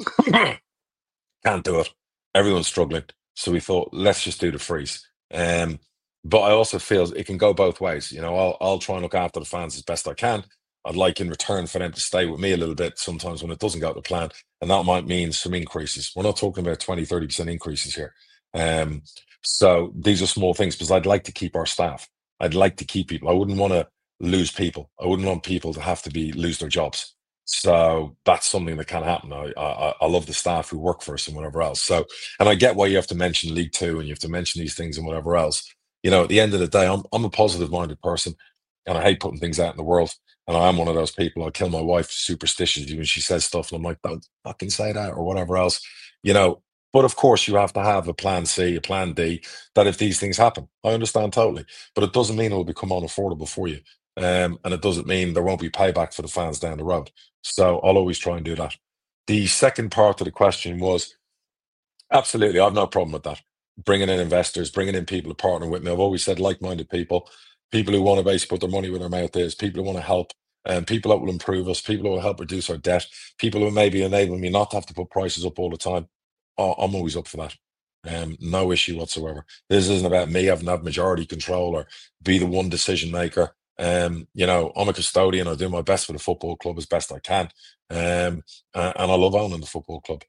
can't do it. Everyone's struggling. So we thought, let's just do the freeze. Um, but I also feel it can go both ways. You know, I'll, I'll try and look after the fans as best I can. I'd like in return for them to stay with me a little bit sometimes when it doesn't go to plan. And that might mean some increases. We're not talking about twenty, thirty percent increases here. Um, so these are small things because I'd like to keep our staff. I'd like to keep people. I wouldn't want to lose people. I wouldn't want people to have to be lose their jobs. So that's something that can happen. I, I I love the staff who work for us and whatever else. So, and I get why you have to mention League Two and you have to mention these things and whatever else. You know, at the end of the day, I'm I'm a positive-minded person, and I hate putting things out in the world. And I am one of those people. I kill my wife superstitiously when she says stuff, and I'm like, don't fucking say that or whatever else. You know. But of course, you have to have a plan C, a plan D, that if these things happen, I understand totally. But it doesn't mean it will become unaffordable for you. Um, and it doesn't mean there won't be payback for the fans down the road. So I'll always try and do that. The second part of the question was, absolutely, I've no problem with that. Bringing in investors, bringing in people to partner with me. I've always said like-minded people, people who want to basically put their money where their mouth is, people who want to help, and people that will improve us, people who will help reduce our debt, people who maybe enable me not to have to put prices up all the time. Oh, I'm always up for that. Um, no issue whatsoever. This isn't about me having to have majority control or be the one decision maker. Um, you know, I'm a custodian. I do my best for the football club as best I can. Um, and I love owning the football club.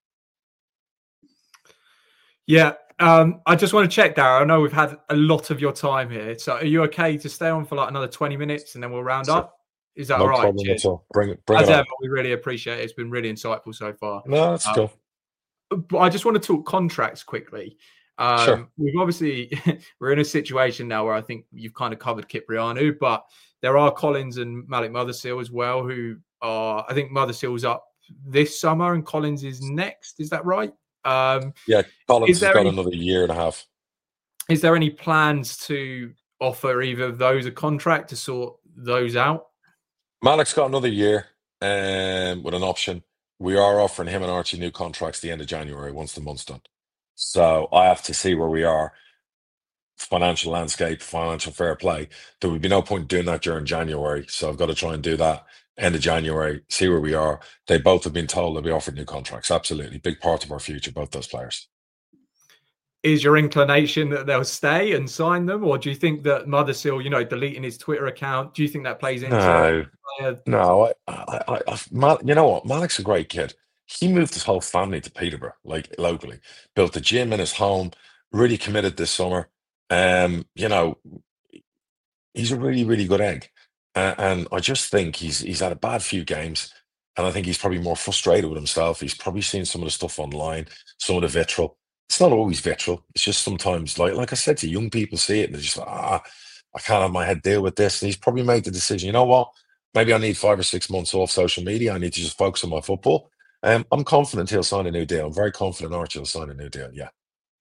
Yeah. Um, I just want to check, Darragh. I know we've had a lot of your time here. So are you okay to stay on for like another twenty minutes and then we'll round up? Is that no all right? Problem Cheers. at all. Bring it, bring As it ever, on. we really appreciate it. It's been really insightful so far. No, that's um, cool. But I just want to talk contracts quickly. Um, Sure. We've obviously, we're in a situation now where I think you've kind of covered Kyprianou, but there are Collins and Malik Mothersill as well, who are, I think Mothersill's up this summer and Collins is next. Is that right? Um, Yeah, Collins is has there got any- another year and a half. Is there any plans to offer either of those a contract to sort those out? Malik's got another year um, with an option. We are offering him and Archie new contracts the end of January once the month's done. So I have to see where we are. Financial landscape, financial fair play. There would be no point doing that during January. So I've got to try and do that end of January, see where we are. They both have been told they'll be offered new contracts. Absolutely. Big part of our future, both those players. Is your inclination that they'll stay and sign them? Or do you think that Mothersill, you know, deleting his Twitter account, do you think that plays into No, it? no. I, I, I, I, Mal, you know what? Malik's a great kid. He moved his whole family to Peterborough, like locally, built a gym in his home, really committed this summer. Um, you know, he's a really, really good egg. Uh, and I just think he's he's had a bad few games. And I think he's probably more frustrated with himself. He's probably seen some of the stuff online, some of the vitriol. It's not always vitriol. It's just sometimes, like like I said to you, young people see it and they're just like, ah, I can't have my head deal with this. And he's probably made the decision, you know what? Maybe I need five or six months off social media. I need to just focus on my football. Um, I'm confident he'll sign a new deal. I'm very confident Archie will sign a new deal. Yeah.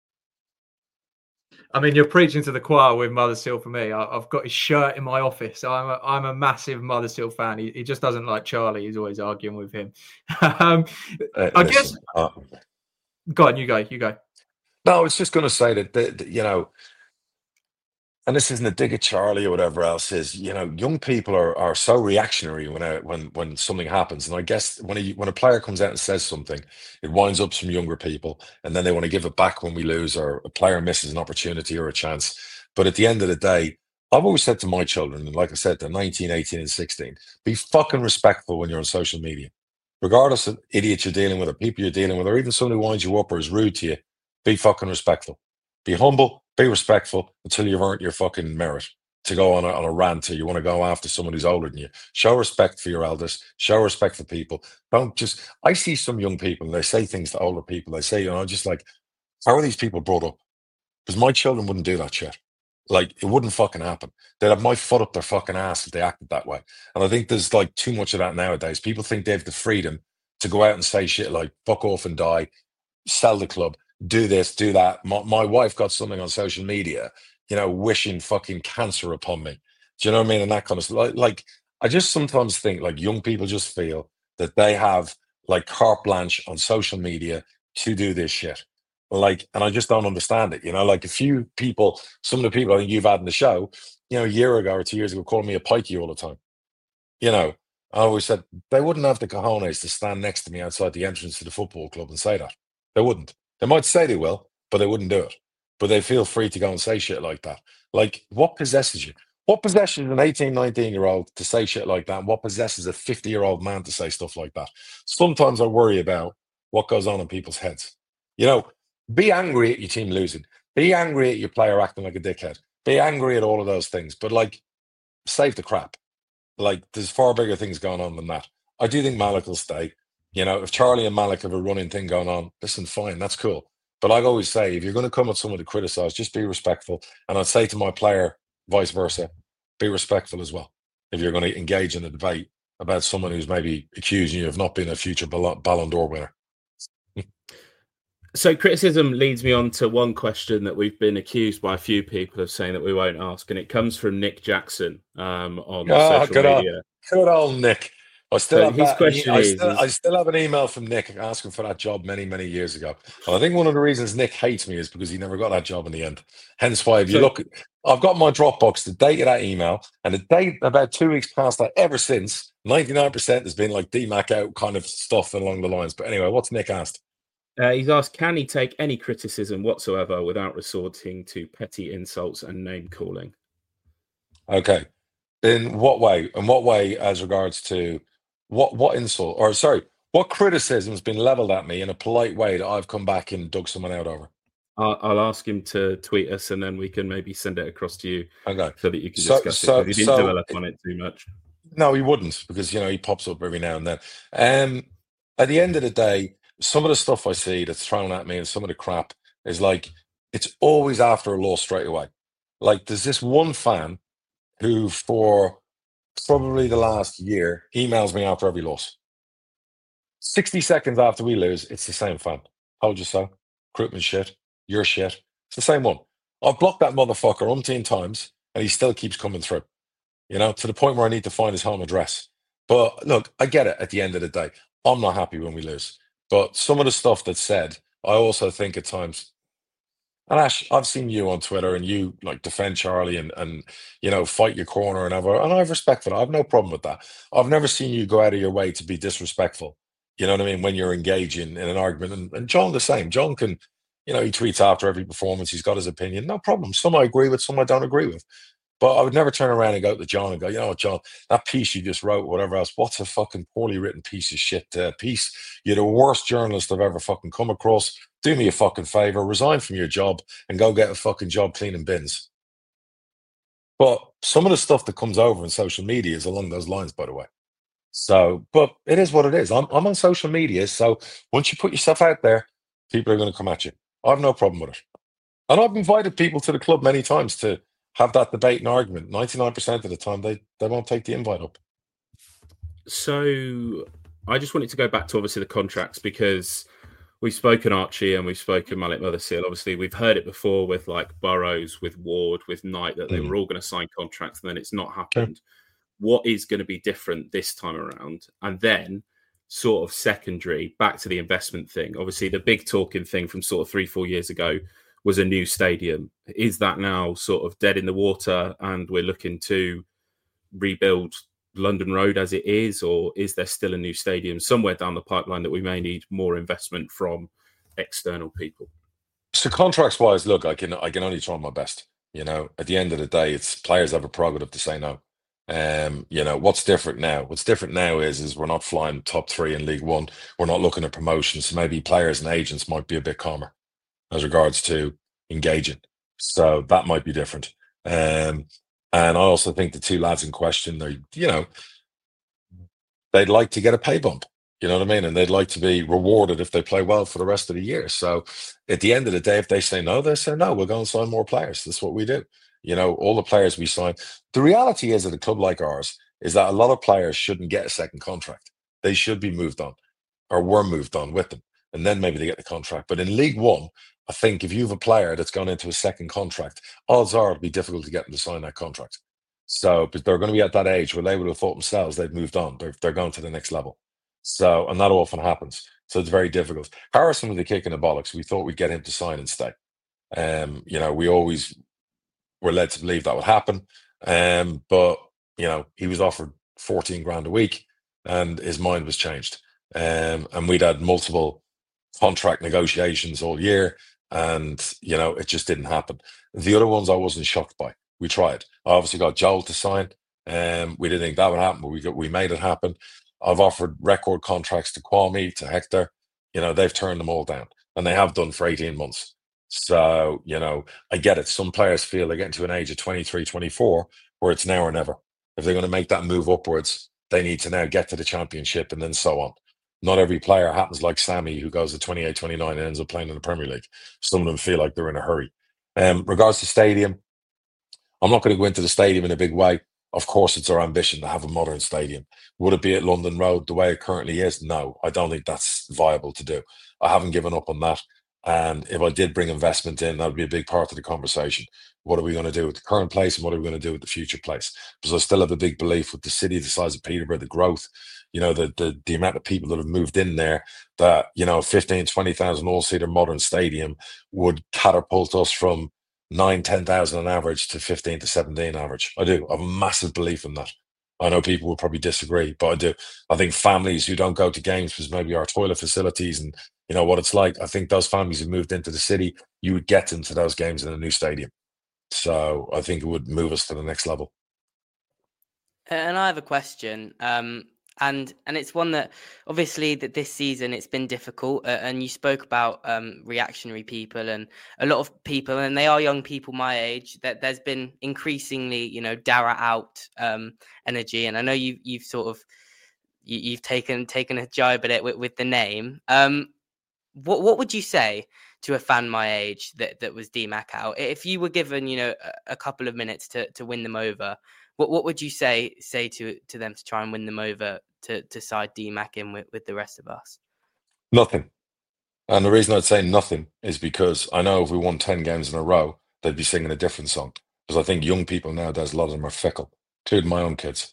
I mean, you're preaching to the choir with Mothersill for me. I, I've got his shirt in my office. I'm a, I'm a massive Mothersill fan. He, he just doesn't like Charlie. He's always arguing with him. um, Uh, I listen, guess. uh, Go on, you go. You go. No, I was just going to say that, that, that, you know, and this isn't a dig at Charlie or whatever else is, you know, young people are, are so reactionary when a, when when something happens. And I guess when a, when a player comes out and says something, it winds up some younger people and then they want to give it back when we lose or a player misses an opportunity or a chance. But at the end of the day, I've always said to my children, and like I said, they're nineteen, eighteen and sixteen, be fucking respectful when you're on social media. Regardless of idiots you're dealing with or people you're dealing with, or even somebody who winds you up or is rude to you, be fucking respectful. Be humble, be respectful until you've earned your fucking merit to go on a, on a rant or you want to go after someone who's older than you. Show respect for your elders. Show respect for people. Don't just... I see some young people and they say things to older people. They say, you know, just like, how are these people brought up? Because my children wouldn't do that shit. Like, it wouldn't fucking happen. They'd have my foot up their fucking ass if they acted that way. And I think there's like too much of that nowadays. People think they have the freedom to go out and say shit like, fuck off and die, sell the club, do this, do that. My, my wife got something on social media, you know, wishing fucking cancer upon me. Do you know what I mean? And that kind of stuff. Like, like, I just sometimes think like young people just feel that they have like carte blanche on social media to do this shit. Like, and I just don't understand it. You know, like a few people, some of the people I think you've had in the show, you know, a year ago or two years ago, calling me a pikey all the time. You know, I always said they wouldn't have the cojones to stand next to me outside the entrance to the football club and say that. They wouldn't. They might say they will, but they wouldn't do it. But they feel free to go and say shit like that. Like, what possesses you? What possesses an eighteen, nineteen year old to say shit like that? And what possesses a fifty year old man to say stuff like that? Sometimes I worry about what goes on in people's heads. You know, be angry at your team losing. Be angry at your player acting like a dickhead. Be angry at all of those things. But, like, save the crap. Like, there's far bigger things going on than that. I do think Malik will stay. You know, if Charlie and Malik have a running thing going on, listen, fine, that's cool. But I always say, if you're going to come with someone to criticize, just be respectful. And I'd say to my player, vice versa, be respectful as well. If you're going to engage in a debate about someone who's maybe accusing you of not being a future Ballon d'Or winner. So criticism leads me on to one question that we've been accused by a few people of saying that we won't ask, and it comes from Nick Jackson um, on Oh, social good media. old, good old Nick. I still So have his that. question I is, still, is- I still have an email from Nick asking for that job many, many years ago. And I think one of the reasons Nick hates me is because he never got that job in the end. Hence why, if you So- look, I've got my Dropbox, the date of that email, and the date about two weeks past that. Ever since, ninety-nine percent has been like D MAC out kind of stuff along the lines. But anyway, what's Nick asked? uh, he's asked, can he take any criticism whatsoever without resorting to petty insults and name calling? Okay. In what way? In what way, as regards to what what insult or sorry, what criticism has been leveled at me in a polite way that I've come back and dug someone out over? I'll, I'll ask him to tweet us, and then we can maybe send it across to you Okay. so that you can So- discuss so- it, because he didn't so- develop on it too much. No, he wouldn't, because you know he pops up every now and then. Um, at the end of the day, some of the stuff I see that's thrown at me and some of the crap is like it's always after a loss straight away. Like there's this one fan who, for probably the last year, emails me after every loss. sixty seconds after we lose, it's the same fan. Told you so. Recruitment shit. You're shit. It's the same one. I've blocked that motherfucker umpteen times, and he still keeps coming through. You know, to the point where I need to find his home address. But look, I get it at the end of the day. I'm not happy when we lose. But some of the stuff that's said, I also think at times, and Ash, I've seen you on Twitter and you like defend Charlie and, and you know, fight your corner and ever, and I have respect for that. I have no problem with that. I've never seen you go out of your way to be disrespectful. You know what I mean? When you're engaging in an argument. And, and John the same. John can, you know, he tweets after every performance. He's got his opinion. No problem. Some I agree with, some I don't agree with. But I would never turn around and go to John and go, you know what, John, that piece you just wrote, whatever else, what's a fucking poorly written piece of shit uh, piece? You're the worst journalist I've ever fucking come across. Do me a fucking favor, resign from your job and go get a fucking job cleaning bins. But some of the stuff that comes over in social media is along those lines, by the way. So, but it is what it is. I'm, I'm on social media. So once you put yourself out there, people are going to come at you. I have no problem with it. And I've invited people to the club many times to have that debate and argument. ninety-nine percent of the time, they, they won't take the invite up. So I just wanted to go back to obviously the contracts, because we've spoken Archie and we've spoken Malik Motherseal. Obviously, we've heard it before with like Burrows, with Ward, with Knight, that they Mm. were all going to sign contracts, and then it's not happened. What is going to be different this time around? And then sort of secondary, back to the investment thing. Obviously, the big talking thing from sort of three, four years ago was a new stadium. Is that now sort of dead in the water and we're looking to rebuild London Road as it is, or is there still a new stadium somewhere down the pipeline that we may need more investment from external people? So contracts wise, look, I can I can only try my best. You know, at the end of the day, it's players have a prerogative to say no. Um, you know, what's different now? What's different now is is we're not flying top three in League One. We're not looking at promotions. So maybe players and agents might be a bit calmer as regards to engaging. So that might be different. Um, and I also think the two lads in question, they, you know, they'd like to get a pay bump. You know what I mean? And they'd like to be rewarded if they play well for the rest of the year. So at the end of the day, if they say no, they say no, we're going to sign more players. That's what we do. You know, all the players we sign. The reality is at a club like ours is that a lot of players shouldn't get a second contract. They should be moved on, or were moved on with them. And then maybe they get the contract. But in League One, I think if you have a player that's gone into a second contract, odds are it'll be difficult to get them to sign that contract. So, but they're going to be at that age where they would have thought themselves they've moved on. They're, they're going to the next level. So, and that often happens. So it's very difficult. Harrison was the kick in the bollocks. We thought we'd get him to sign and stay. Um, you know, we always were led to believe that would happen. Um, but, you know, he was offered fourteen grand a week and his mind was changed. Um, and we'd had multiple contract negotiations all year and, you know, it just didn't happen. The other ones I wasn't shocked by. We tried. I obviously got Joel to sign. Um, we didn't think that would happen, but we got, we made it happen. I've offered record contracts to Kwame, to Hector. You know, they've turned them all down, and they have done for eighteen months. So, you know, I get it. Some players feel they're getting to an age of twenty-three, twenty-four where it's now or never. If they're going to make that move upwards, they need to now get to the championship and then so on. Not every player happens like Sammy, who goes to twenty-eight, twenty-nine and ends up playing in the Premier League. Some of them feel like they're in a hurry. Um, regards to stadium, I'm not going to go into the stadium in a big way. Of course, it's our ambition to have a modern stadium. Would it be at London Road the way it currently is? No, I don't think that's viable to do. I haven't given up on that. And if I did bring investment in, that would be a big part of the conversation. What are we going to do with the current place and what are we going to do with the future place? Because I still have a big belief with the city, the size of Peterborough, the growth, you know, the the, the amount of people that have moved in there, that, you know, fifteen, twenty thousand all-seater modern stadium would catapult us from nine, ten thousand on average to fifteen to seventeen average. I do. I have a massive belief in that. I know people will probably disagree, but I do. I think families who don't go to games because maybe our toilet facilities and you know what it's like, I think those families who moved into the city, you would get into those games in a new stadium. So I think it would move us to the next level. And I have a question, um, and and it's one that obviously that this season it's been difficult. Uh, and you spoke about um, reactionary people and a lot of people, and they are young people my age. That there's been increasingly, you know, Dara out um, energy, and I know you you've sort of you, you've taken taken a jibe at it with, with the name. Um, what what would you say to a fan my age that that was D Mac out? If you were given, you know, a, a couple of minutes to to win them over. What what would you say say to to them to try and win them over to to side D Mac in with, with the rest of us? Nothing. And the reason I'd say nothing is because I know if we won ten games in a row, they'd be singing a different song. Because I think young people nowadays, a lot of them are fickle, including my own kids.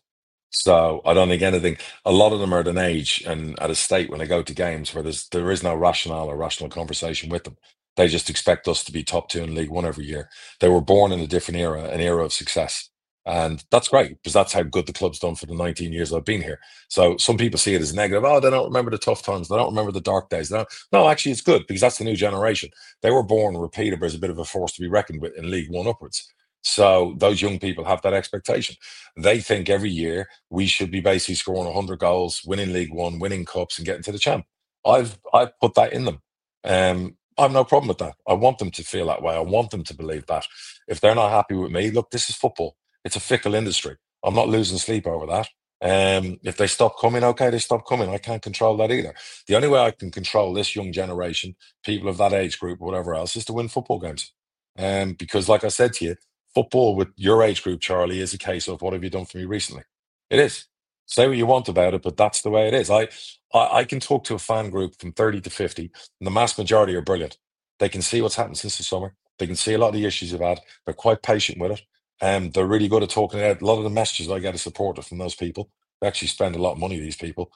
So I don't think anything, a lot of them are at an age and at a state when they go to games where there's there is no rationale or rational conversation with them. They just expect us to be top two in League One every year. They were born in a different era, an era of success. And that's great because that's how good the club's done for the nineteen years I've been here. So some people see it as negative. Oh, they don't remember the tough times. They don't remember the dark days. They don't. No, actually, it's good because that's the new generation. They were born repeated as a bit of a force to be reckoned with in League One upwards. So those young people have that expectation. They think every year we should be basically scoring one hundred goals, winning League One, winning cups, and getting to the champ. I've I've put that in them. Um, I have no problem with that. I want them to feel that way. I want them to believe that. If they're not happy with me, look, this is football. It's a fickle industry. I'm not losing sleep over that. Um, if they stop coming, okay, they stop coming. I can't control that either. The only way I can control this young generation, people of that age group, whatever else, is to win football games. Um, because, like I said to you, football with your age group, Charlie, is a case of what have you done for me recently? It is. Say what you want about it, but that's the way it is. I, I, I can talk to a fan group from thirty to fifty, and the mass majority are brilliant. They can see what's happened since the summer. They can see a lot of the issues you've had. They're quite patient with it. Um, they're really good at talking out. A lot of the messages I get are supportive from those people. They actually spend a lot of money, these people.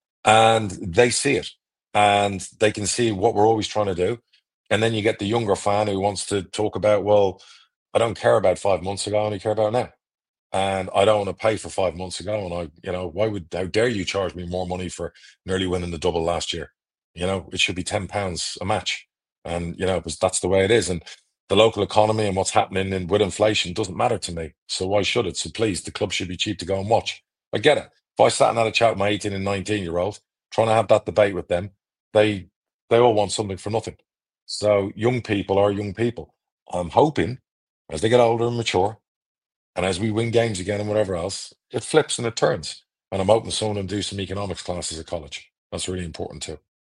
And they see it. And they can see what we're always trying to do. And then you get the younger fan who wants to talk about, well, I don't care about five months ago, I only care about now. And I don't want to pay for five months ago. And I, you know, why would, how dare you charge me more money for nearly winning the double last year? You know, it should be ten pounds a match. And, you know, because that's the way it is. And the local economy and what's happening in, with inflation doesn't matter to me. So why should it? So please, the club should be cheap to go and watch. I get it. If I sat and had a chat with my eighteen and nineteen year old, trying to have that debate with them, they they all want something for nothing. So young people are young people. I'm hoping as they get older and mature, and as we win games again and whatever else, it flips and it turns. And I'm hoping some of them do some economics classes at college. That's really important too.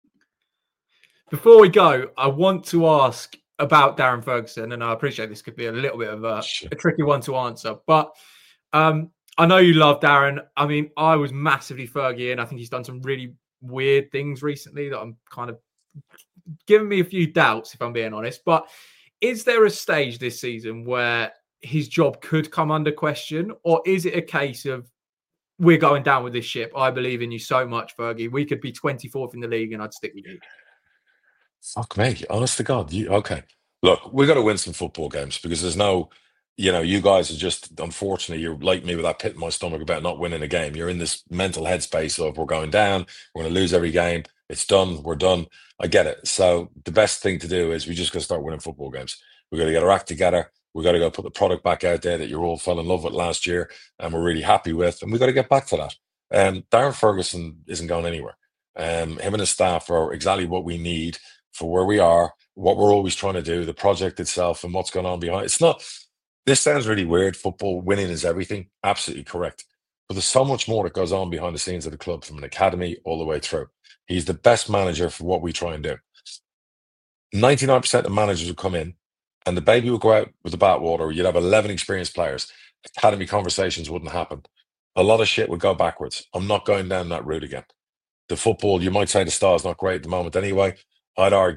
Before we go, I want to ask about Darren Ferguson, and I appreciate this could be a little bit of a, Sure. a tricky one to answer, but um, I know you love Darren. I mean, I was massively Fergie, and I think he's done some really weird things recently that I'm kind of giving me a few doubts, if I'm being honest. But is there a stage this season where his job could come under question, or is it a case of we're going down with this ship? I believe in you so much, Fergie. We could be twenty-fourth in the league, and I'd stick with you. Fuck me, honest to God. You, okay. Look, we got to win some football games because there's no, you know, you guys are just, unfortunately, you're like me with that pit in my stomach about not winning a game. You're in this mental headspace of we're going down, we're going to lose every game. It's done, we're done. I get it. So the best thing to do is we just got to start winning football games. We got to get our act together. We got to go put the product back out there that you all fell in love with last year and we're really happy with. And we got to get back to that. Um, Darren Ferguson isn't going anywhere. Um, him and his staff are exactly what we need for where we are, what we're always trying to do, the project itself and what's going on behind. It's not, this sounds really weird. Football winning is everything. Absolutely correct. But there's so much more that goes on behind the scenes of the club from an academy all the way through. He's the best manager for what we try and do. ninety-nine percent of managers would come in and the baby would go out with the bathwater. You'd have eleven experienced players. Academy conversations wouldn't happen. A lot of shit would go backwards. I'm not going down that route again. The football, you might say the Star's not great at the moment anyway. I'd argue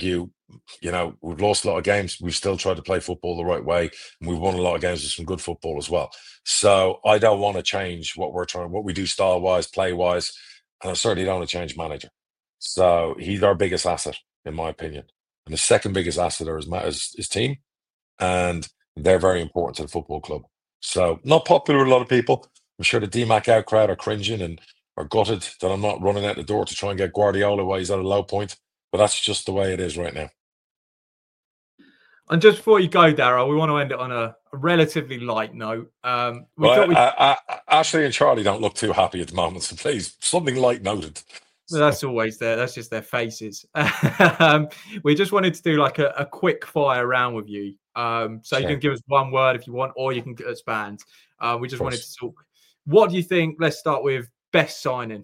you know, we've lost a lot of games. We've still tried to play football the right way, and we've won a lot of games with some good football as well. So I don't want to change what we're trying, what we do style wise, play wise, and I certainly don't want to change manager. So he's our biggest asset, in my opinion. And the second biggest asset is his, his team, and they're very important to the football club. So not popular with a lot of people. I'm sure the D MAC out crowd are cringing and are gutted that I'm not running out the door to try and get Guardiola while he's at a low point. But that's just the way it is right now. And just before you go, Daryl, we want to end it on a, a relatively light note. Um, we well, thought we... I, I, Ashley and Charlie don't look too happy at the moment, so please, something light noted. That's always there. That's just their faces. um, we just wanted to do like a, a quick fire round with you. Um, so sure. You can give us one word if you want, or you can expand. Uh, we just wanted to talk. What do you think? Let's start with best signing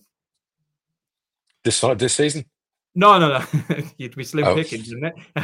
this this season. No, no, no. You'd be slim oh. picking, wouldn't it?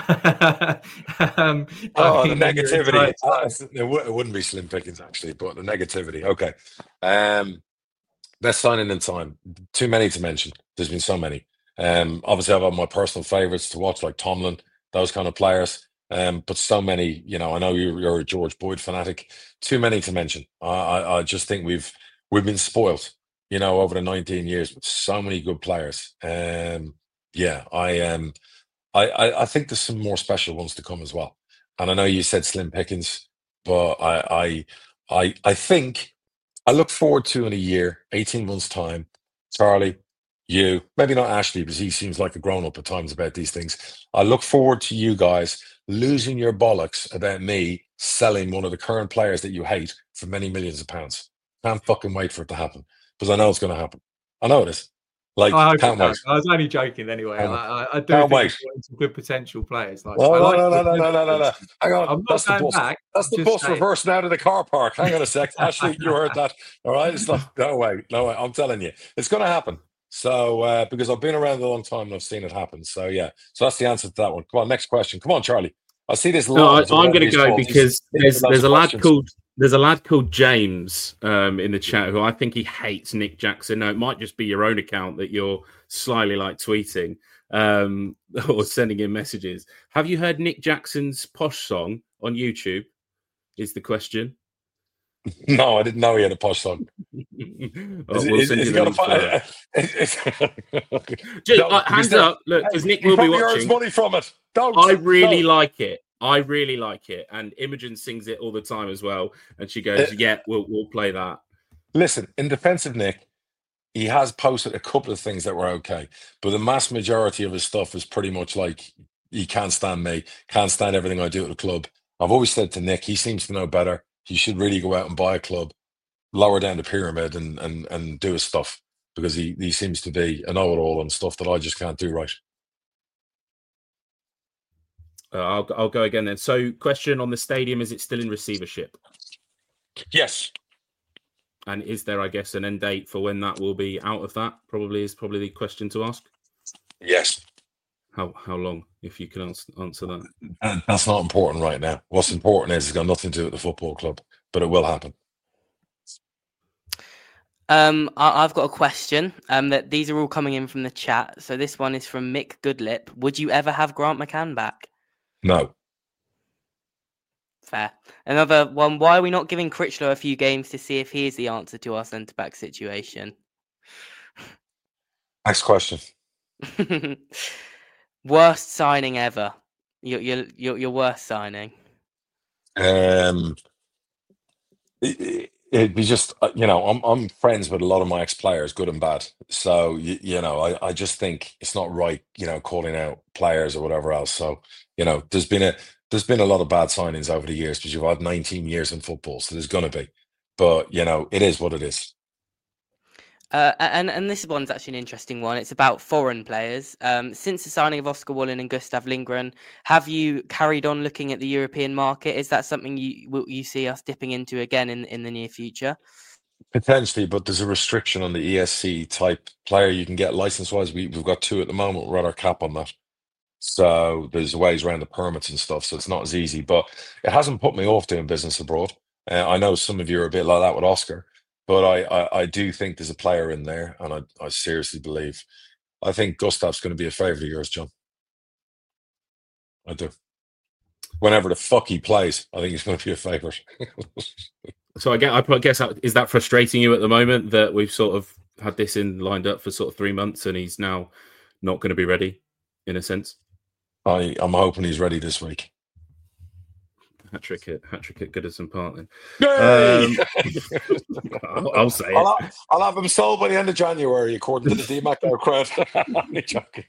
um, oh, the negativity. It, w- it wouldn't be slim pickings, actually, but the negativity. Okay. Um, best signing in time. Too many to mention. There's been so many. Um, obviously, I've got my personal favourites to watch, like Tomlin, those kind of players. Um, but so many, you know, I know you're, you're a George Boyd fanatic. Too many to mention. I, I, I just think we've we've been spoilt, you know, over the nineteen years with so many good players. Um, Yeah, I um, I, I I think there's some more special ones to come as well. And I know you said slim pickings, but I I I I think I look forward to in a year, eighteen months time, Charlie, you, maybe not Ashley, because he seems like a grown up at times about these things. I look forward to you guys losing your bollocks about me selling one of the current players that you hate for many millions of pounds. Can't fucking wait for it to happen because I know it's going to happen. I know it is. Like, I, can't wait. I was only joking anyway. I, I, I do can't think wait. Some good potential players. Like, no, I no, like no, no, no, no, no, no, no. Hang on. I'm That's not the bus. back. That's the bus saying. Reversing out of the car park. Hang on a sec. Ashley, you heard that. All right. It's like, no way. No way. I'm telling you. It's going to happen. So, uh, because I've been around a long time and I've seen it happen. So, yeah. So that's the answer to that one. Come on. Next question. Come on, Charlie. I see this. No, I, I'm going to go because there's, there's a lad called there's a lad called James um, in the chat who I think he hates Nick Jackson. Now, it might just be your own account that you're slyly like tweeting um, or sending in messages. Have you heard Nick Jackson's Posh song on YouTube? Is the question. No, I didn't know he had a Posh song. Well, we'll send you the link for that. Just, uh, hands up, look, because Nick will be watching. Money from it. Don't. I really don't. like it. I really like it, and Imogen sings it all the time as well. And she goes, "Yeah, we'll we'll play that." Listen, in defense of Nick, he has posted a couple of things that were okay, but the mass majority of his stuff is pretty much like, "He can't stand me, can't stand everything I do at the club." I've always said to Nick, he seems to know better. He should really go out and buy a club, lower down the pyramid, and and and do his stuff because he he seems to be a know-it-all on stuff that I just can't do right. Uh, I'll I'll go again then. So, question on the stadium: is it still in receivership? Yes. And is there, I guess, an end date for when that will be out of that? Probably is probably the question to ask. Yes. How how long, if you can answer, answer that? And that's not important right now. What's important is it's got nothing to do with the football club, but it will happen. Um, I, I've got a question. Um, that these are all coming in from the chat. So this one is from Mick Goodlip. Would you ever have Grant McCann back? No. Fair. Another one. Why are we not giving Critchlow a few games to see if he is the answer to our centre back situation? Next question. Worst signing ever. Your your your your worst signing. Um, it, it'd be just you know I'm I'm friends with a lot of my ex players, good and bad. So you, you know I I just think it's not right, you know, calling out players or whatever else. So you know there's been a there's been a lot of bad signings over the years because you've had nineteen years in football, so there's going to be. But you know it is what it is. Uh, and and this one's actually an interesting one. It's about foreign players. Um, since the signing of Oscar Woolen and Gustav Lindgren, have you carried on looking at the European market? Is that something you you see us dipping into again in, in the near future? Potentially, but there's a restriction on the E S C type player you can get license-wise. We, we've got two at the moment. We're at our cap on that. So there's ways around the permits and stuff. So it's not as easy. But it hasn't put me off doing business abroad. Uh, I know some of you are a bit like that with Oscar. But I, I, I do think there's a player in there, and I, I seriously believe. I think Gustav's going to be a favourite of yours, John. I do. Whenever the fuck he plays, I think he's going to be a favourite. So I guess, I guess is that frustrating you at the moment that we've sort of had this in lined up for sort of three months and he's now not going to be ready, in a sense? I, I'm hoping he's ready this week. Hat trick at hat trick at Goodison Park. Then um, I'll, I'll say I'll it. Have, I'll have him sold by the end of January, according to the D MAC crowd. I'm joking.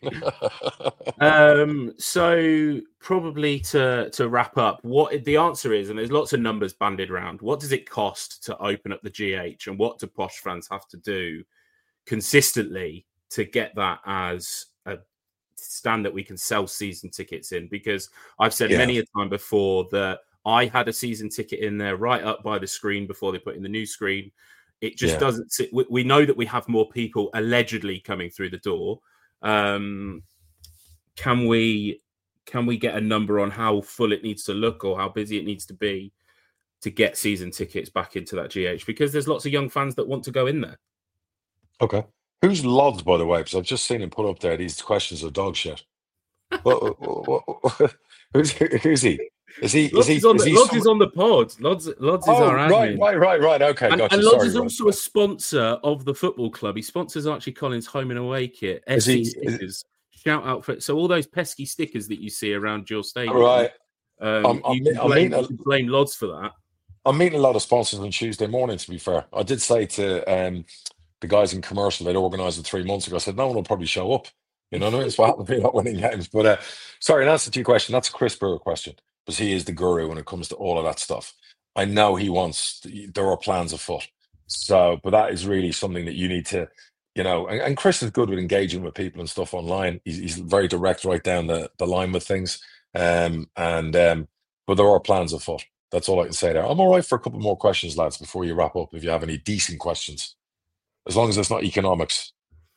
um, so probably to to wrap up, what the answer is, and there's lots of numbers bandied around. What does it cost to open up the G H, and what do Posh fans have to do consistently to get that as a stand that we can sell season tickets in? Because I've said yeah. many a time before that I had a season ticket in there right up by the screen before they put in the new screen. It just yeah. doesn't sit. We, we know that we have more people allegedly coming through the door. Um, can we can we get a number on how full it needs to look or how busy it needs to be to get season tickets back into that G H? Because there's lots of young fans that want to go in there. Okay. Who's Lods, by the way? Because I've just seen him put up there. These questions are dog shit. what, what, what, who's, who's he? Is he? Lods is is he? on Is the, he Lods some... is on the pod. Lods, Lods is oh, our right, admin. right, right, right. Okay, and, gotcha. and Lods Sorry, is right, also right. a sponsor of the football club. He sponsors Archie Collins' home and away kit. Is S C he, stickers. is... Shout out for so all those pesky stickers that you see around your stadium. Right. Um, I'm, I'm, you, can I'm blame, meeting you can blame Lods for that. I'm meeting a lot of sponsors on Tuesday morning. To be fair, I did say to um, the guys in commercial they'd organised it three months ago. I said no one will probably show up. You know what I mean? It's what happened to me not winning games. But uh, sorry, in answer to your question, that's a Chris Brewer question because he is the guru when it comes to all of that stuff. I know he wants. There are plans afoot. So, but that is really something that you need to, you know. And, and Chris is good with engaging with people and stuff online. He's, he's very direct, right down the, the line with things. Um, and um, but there are plans afoot. That's all I can say there. I'm all right for a couple more questions, lads, before you wrap up. If you have any decent questions, as long as it's not economics.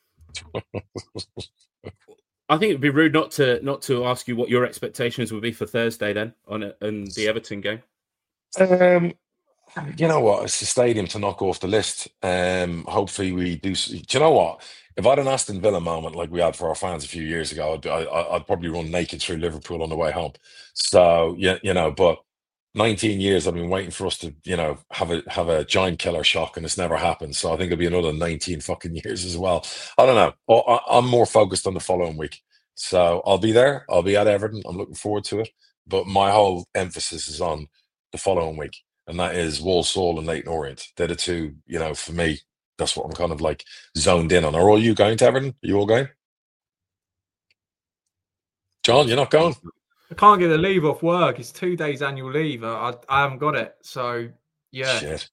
I think it'd be rude not to not to ask you what your expectations would be for Thursday then on a, on the Everton game. Um, you know what? It's the stadium to knock off the list. Um, hopefully we do. Do you know what? If I had an Aston Villa moment like we had for our fans a few years ago, I'd, I, I'd probably run naked through Liverpool on the way home. So yeah, you know, but nineteen years I've been waiting for us to, you know, have a have a giant killer shock, and it's never happened. So I think it'll be another nineteen fucking years as well. I don't know. I, I'm more focused on the following week. So I'll be there. I'll be at Everton. I'm looking forward to it. But my whole emphasis is on the following week, and that is Walsall and Leyton Orient. They're the two, you know, for me, that's what I'm kind of like zoned in on. Are all you going to Everton? Are you all going? John, you're not going? I can't get the leave off work. It's two days annual leave. I, I haven't got it. So, yeah. Shit.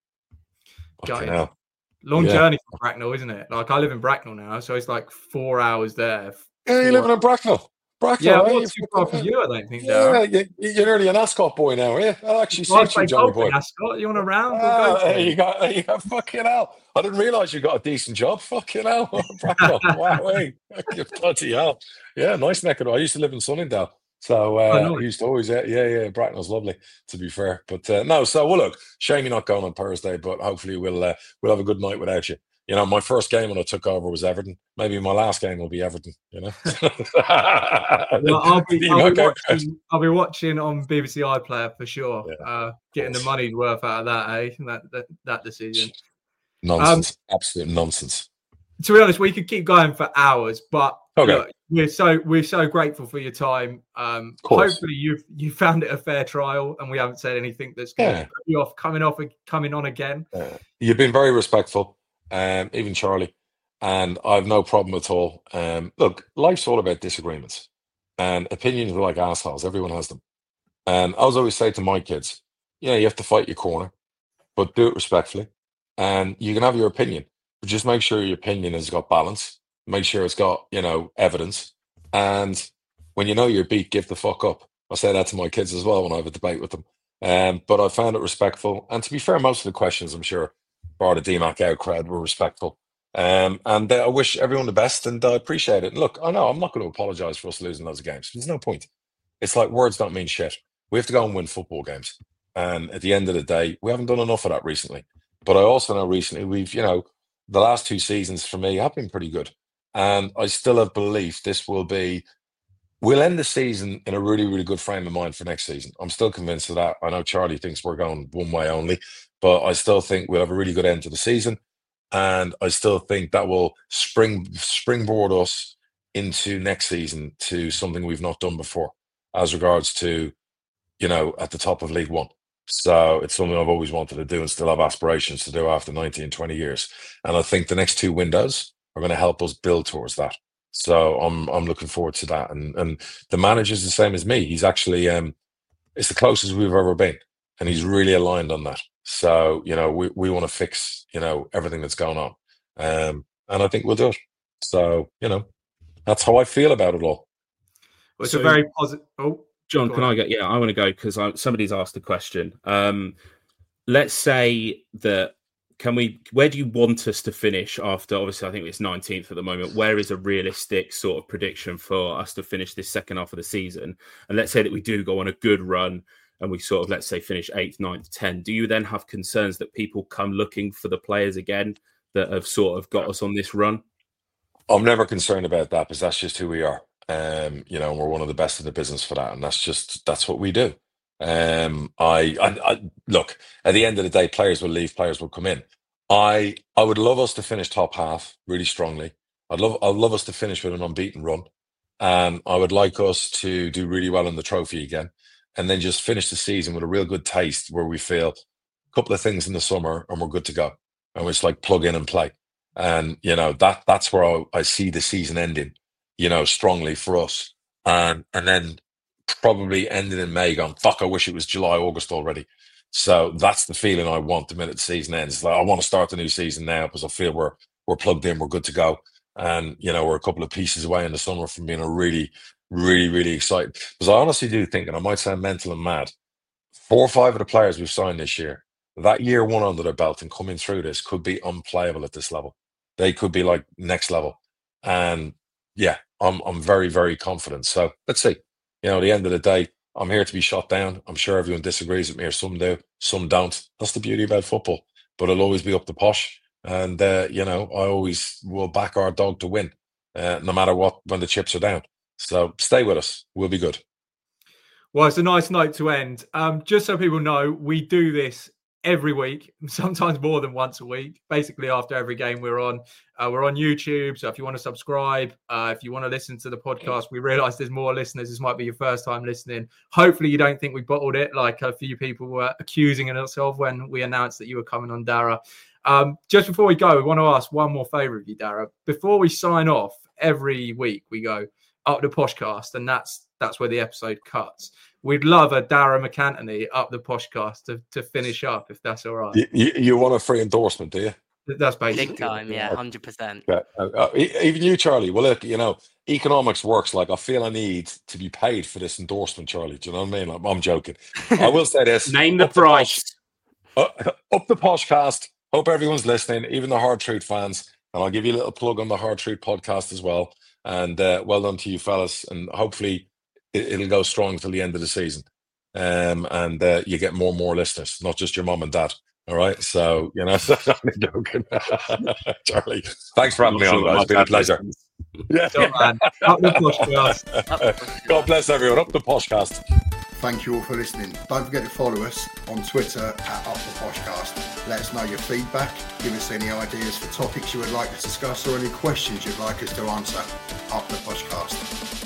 Got Okay, it. now. Long Yeah. journey from Bracknell, isn't it? Like, I live in Bracknell now, so it's like four hours there. Yeah, you're Four- living in Bracknell. Bracknell, Yeah, eh? I'm You not too far from fucking- you, I don't think, Yeah, Darren. you, you're nearly an Ascot boy now, yeah? I'll actually I see play you, Johnny golf boy. in Ascot. You want a round? We'll Ah, go for there it. you go. There you go. Fucking hell. I didn't realise you got a decent job. Fucking hell. Bracknell. Wow. Hey. Bloody hell. Yeah, nice neck of the. I used to live in Sunningdale. So uh, Oh, nice. I used to always, yeah, yeah, yeah. Bracknell's lovely, to be fair. But uh, no, so well, look, shame you're not going on Thursday, but hopefully we'll uh, we'll have a good night without you. You know, my first game when I took over was Everton. Maybe my last game will be Everton, you know. Well, I'll be, You're I'll, not be going- watching, I'll be watching on B B C iPlayer for sure. Yeah. Uh, getting the money's worth out of that, eh? That that, that decision. Nonsense. Absolute nonsense. To be honest, we could keep going for hours, but Okay. look, we're so we're so grateful for your time. Um, Of course. hopefully you've you found it a fair trial, and we haven't said anything that's going Yeah. to put you off coming off coming on again. Uh, you've been very respectful, um, even Charlie, and I've no problem at all. Um, look, life's all about disagreements, and opinions are like assholes. Everyone has them. And I was always say to my kids, yeah, you have to fight your corner, but do it respectfully. And you can have your opinion, but just make sure your opinion has got balance. Make sure it's got, you know, evidence. And when you know you're beat, give the fuck up. I say that to my kids as well when I have a debate with them. Um, but I found it respectful. And to be fair, most of the questions, I'm sure, for the D MAC out crowd were respectful. Um, and uh, I wish everyone the best, and I appreciate it. And look, I know I'm not going to apologise for us losing those games. There's no point. It's like words don't mean shit. We have to go and win football games. And at the end of the day, we haven't done enough of that recently. But I also know recently we've, you know, the last two seasons for me have been pretty good. And I still have belief this will be we'll end the season in a really, really good frame of mind for next season. I'm still convinced of that. I know Charlie thinks we're going one way only, but I still think we'll have a really good end to the season. And I still think that will spring springboard us into next season to something we've not done before as regards to, you know, at the top of League One. So it's something I've always wanted to do and still have aspirations to do after nineteen, twenty years. And I think the next two windows are going to help us build towards that. So I'm I'm looking forward to that. And and the manager's the same as me. He's actually, um, it's the closest we've ever been. And he's really aligned on that. So, you know, we, we want to fix, you know, everything that's going on. Um, and I think we'll do it. So, you know, that's how I feel about it all. Well, it's So- a very positive. Oh, John, Go can on. I get? Yeah, I want to go because somebody's asked a question. Um, let's say that can we? Where do you want us to finish after? Obviously, I think it's nineteenth at the moment. Where is a realistic sort of prediction for us to finish this second half of the season? And let's say that we do go on a good run and we sort of, let's say, finish eighth, ninth, tenth. Do you then have concerns that people come looking for the players again that have sort of got us on this run? I'm never concerned about that because that's just who we are. Um, you know, we're one of the best in the business for that, and that's just that's what we do. Um, I, I, I look at the end of the day, players will leave, players will come in. I, I would love us to finish top half really strongly. I'd love, I'd love us to finish with an unbeaten run, and I would like us to do really well in the trophy again, and then just finish the season with a real good taste where we feel a couple of things in the summer and we're good to go, and we just like plug in and play. And you know that that's where I, I see the season ending, you know, strongly for us, and and then probably ending in May, going fuck. I wish it was July, August already. So that's the feeling I want the minute the season ends. Like I want to start the new season now because I feel we're we're plugged in, we're good to go, and you know we're a couple of pieces away in the summer from being a really, really, really excited. Because I honestly do think, and I might sound mental and mad, four or five of the players we've signed this year, that year one under their belt and coming through this could be unplayable at this level. They could be like next level. And yeah, I'm I'm very, very confident. So let's see. You know, at the end of the day, I'm here to be shot down. I'm sure everyone disagrees with me, or some do, some don't. That's the beauty about football. But it'll always be up to Posh. And, uh, you know, I always will back our dog to win, uh, no matter what, when the chips are down. So stay with us. We'll be good. Well, it's a nice note to end. Um, just so people know, we do this every week, sometimes more than once a week. Basically, after every game we're on, uh, we're on YouTube. So if you want to subscribe, uh, if you want to listen to the podcast, we realise there's more listeners. This might be your first time listening. Hopefully, you don't think we bottled it like a few people were accusing us of when we announced that you were coming on, Dara. Um, just before we go, we want to ask one more favour of you, Dara. Before we sign off, every week we go up the Poshcast, and that's that's where the episode cuts. We'd love a Dara McAntony up the Poshcast to, to finish up, if that's all right. You, you, you want a free endorsement, do you? That's basically Big time, yeah, one hundred percent. Yeah. Uh, uh, e- even you, Charlie. Well, look, you know, economics works. Like, I feel I need to be paid for this endorsement, Charlie. Do you know what I mean? Like, I'm joking. I will say this. Name the Up the price. Posh- uh, up the Poshcast. Hope everyone's listening, even the Hard Truth fans. And I'll give you a little plug on the Hard Truth podcast as well. And uh, well done to you, fellas. And hopefully it, it'll go strong till the end of the season. Um, and uh, you get more and more listeners, not just your mom and dad. All right. So, you know, I'm joking. Charlie, thanks for having me on, guys. It's been a pleasure. Yeah. So, man, up the Poshcast. God bless everyone. Up the Poshcast. Thank you all for listening. Don't forget to follow us on Twitter at Up the Poshcast. Let us know your feedback. Give us any ideas for topics you would like to discuss or any questions you'd like us to answer. Up the Poshcast.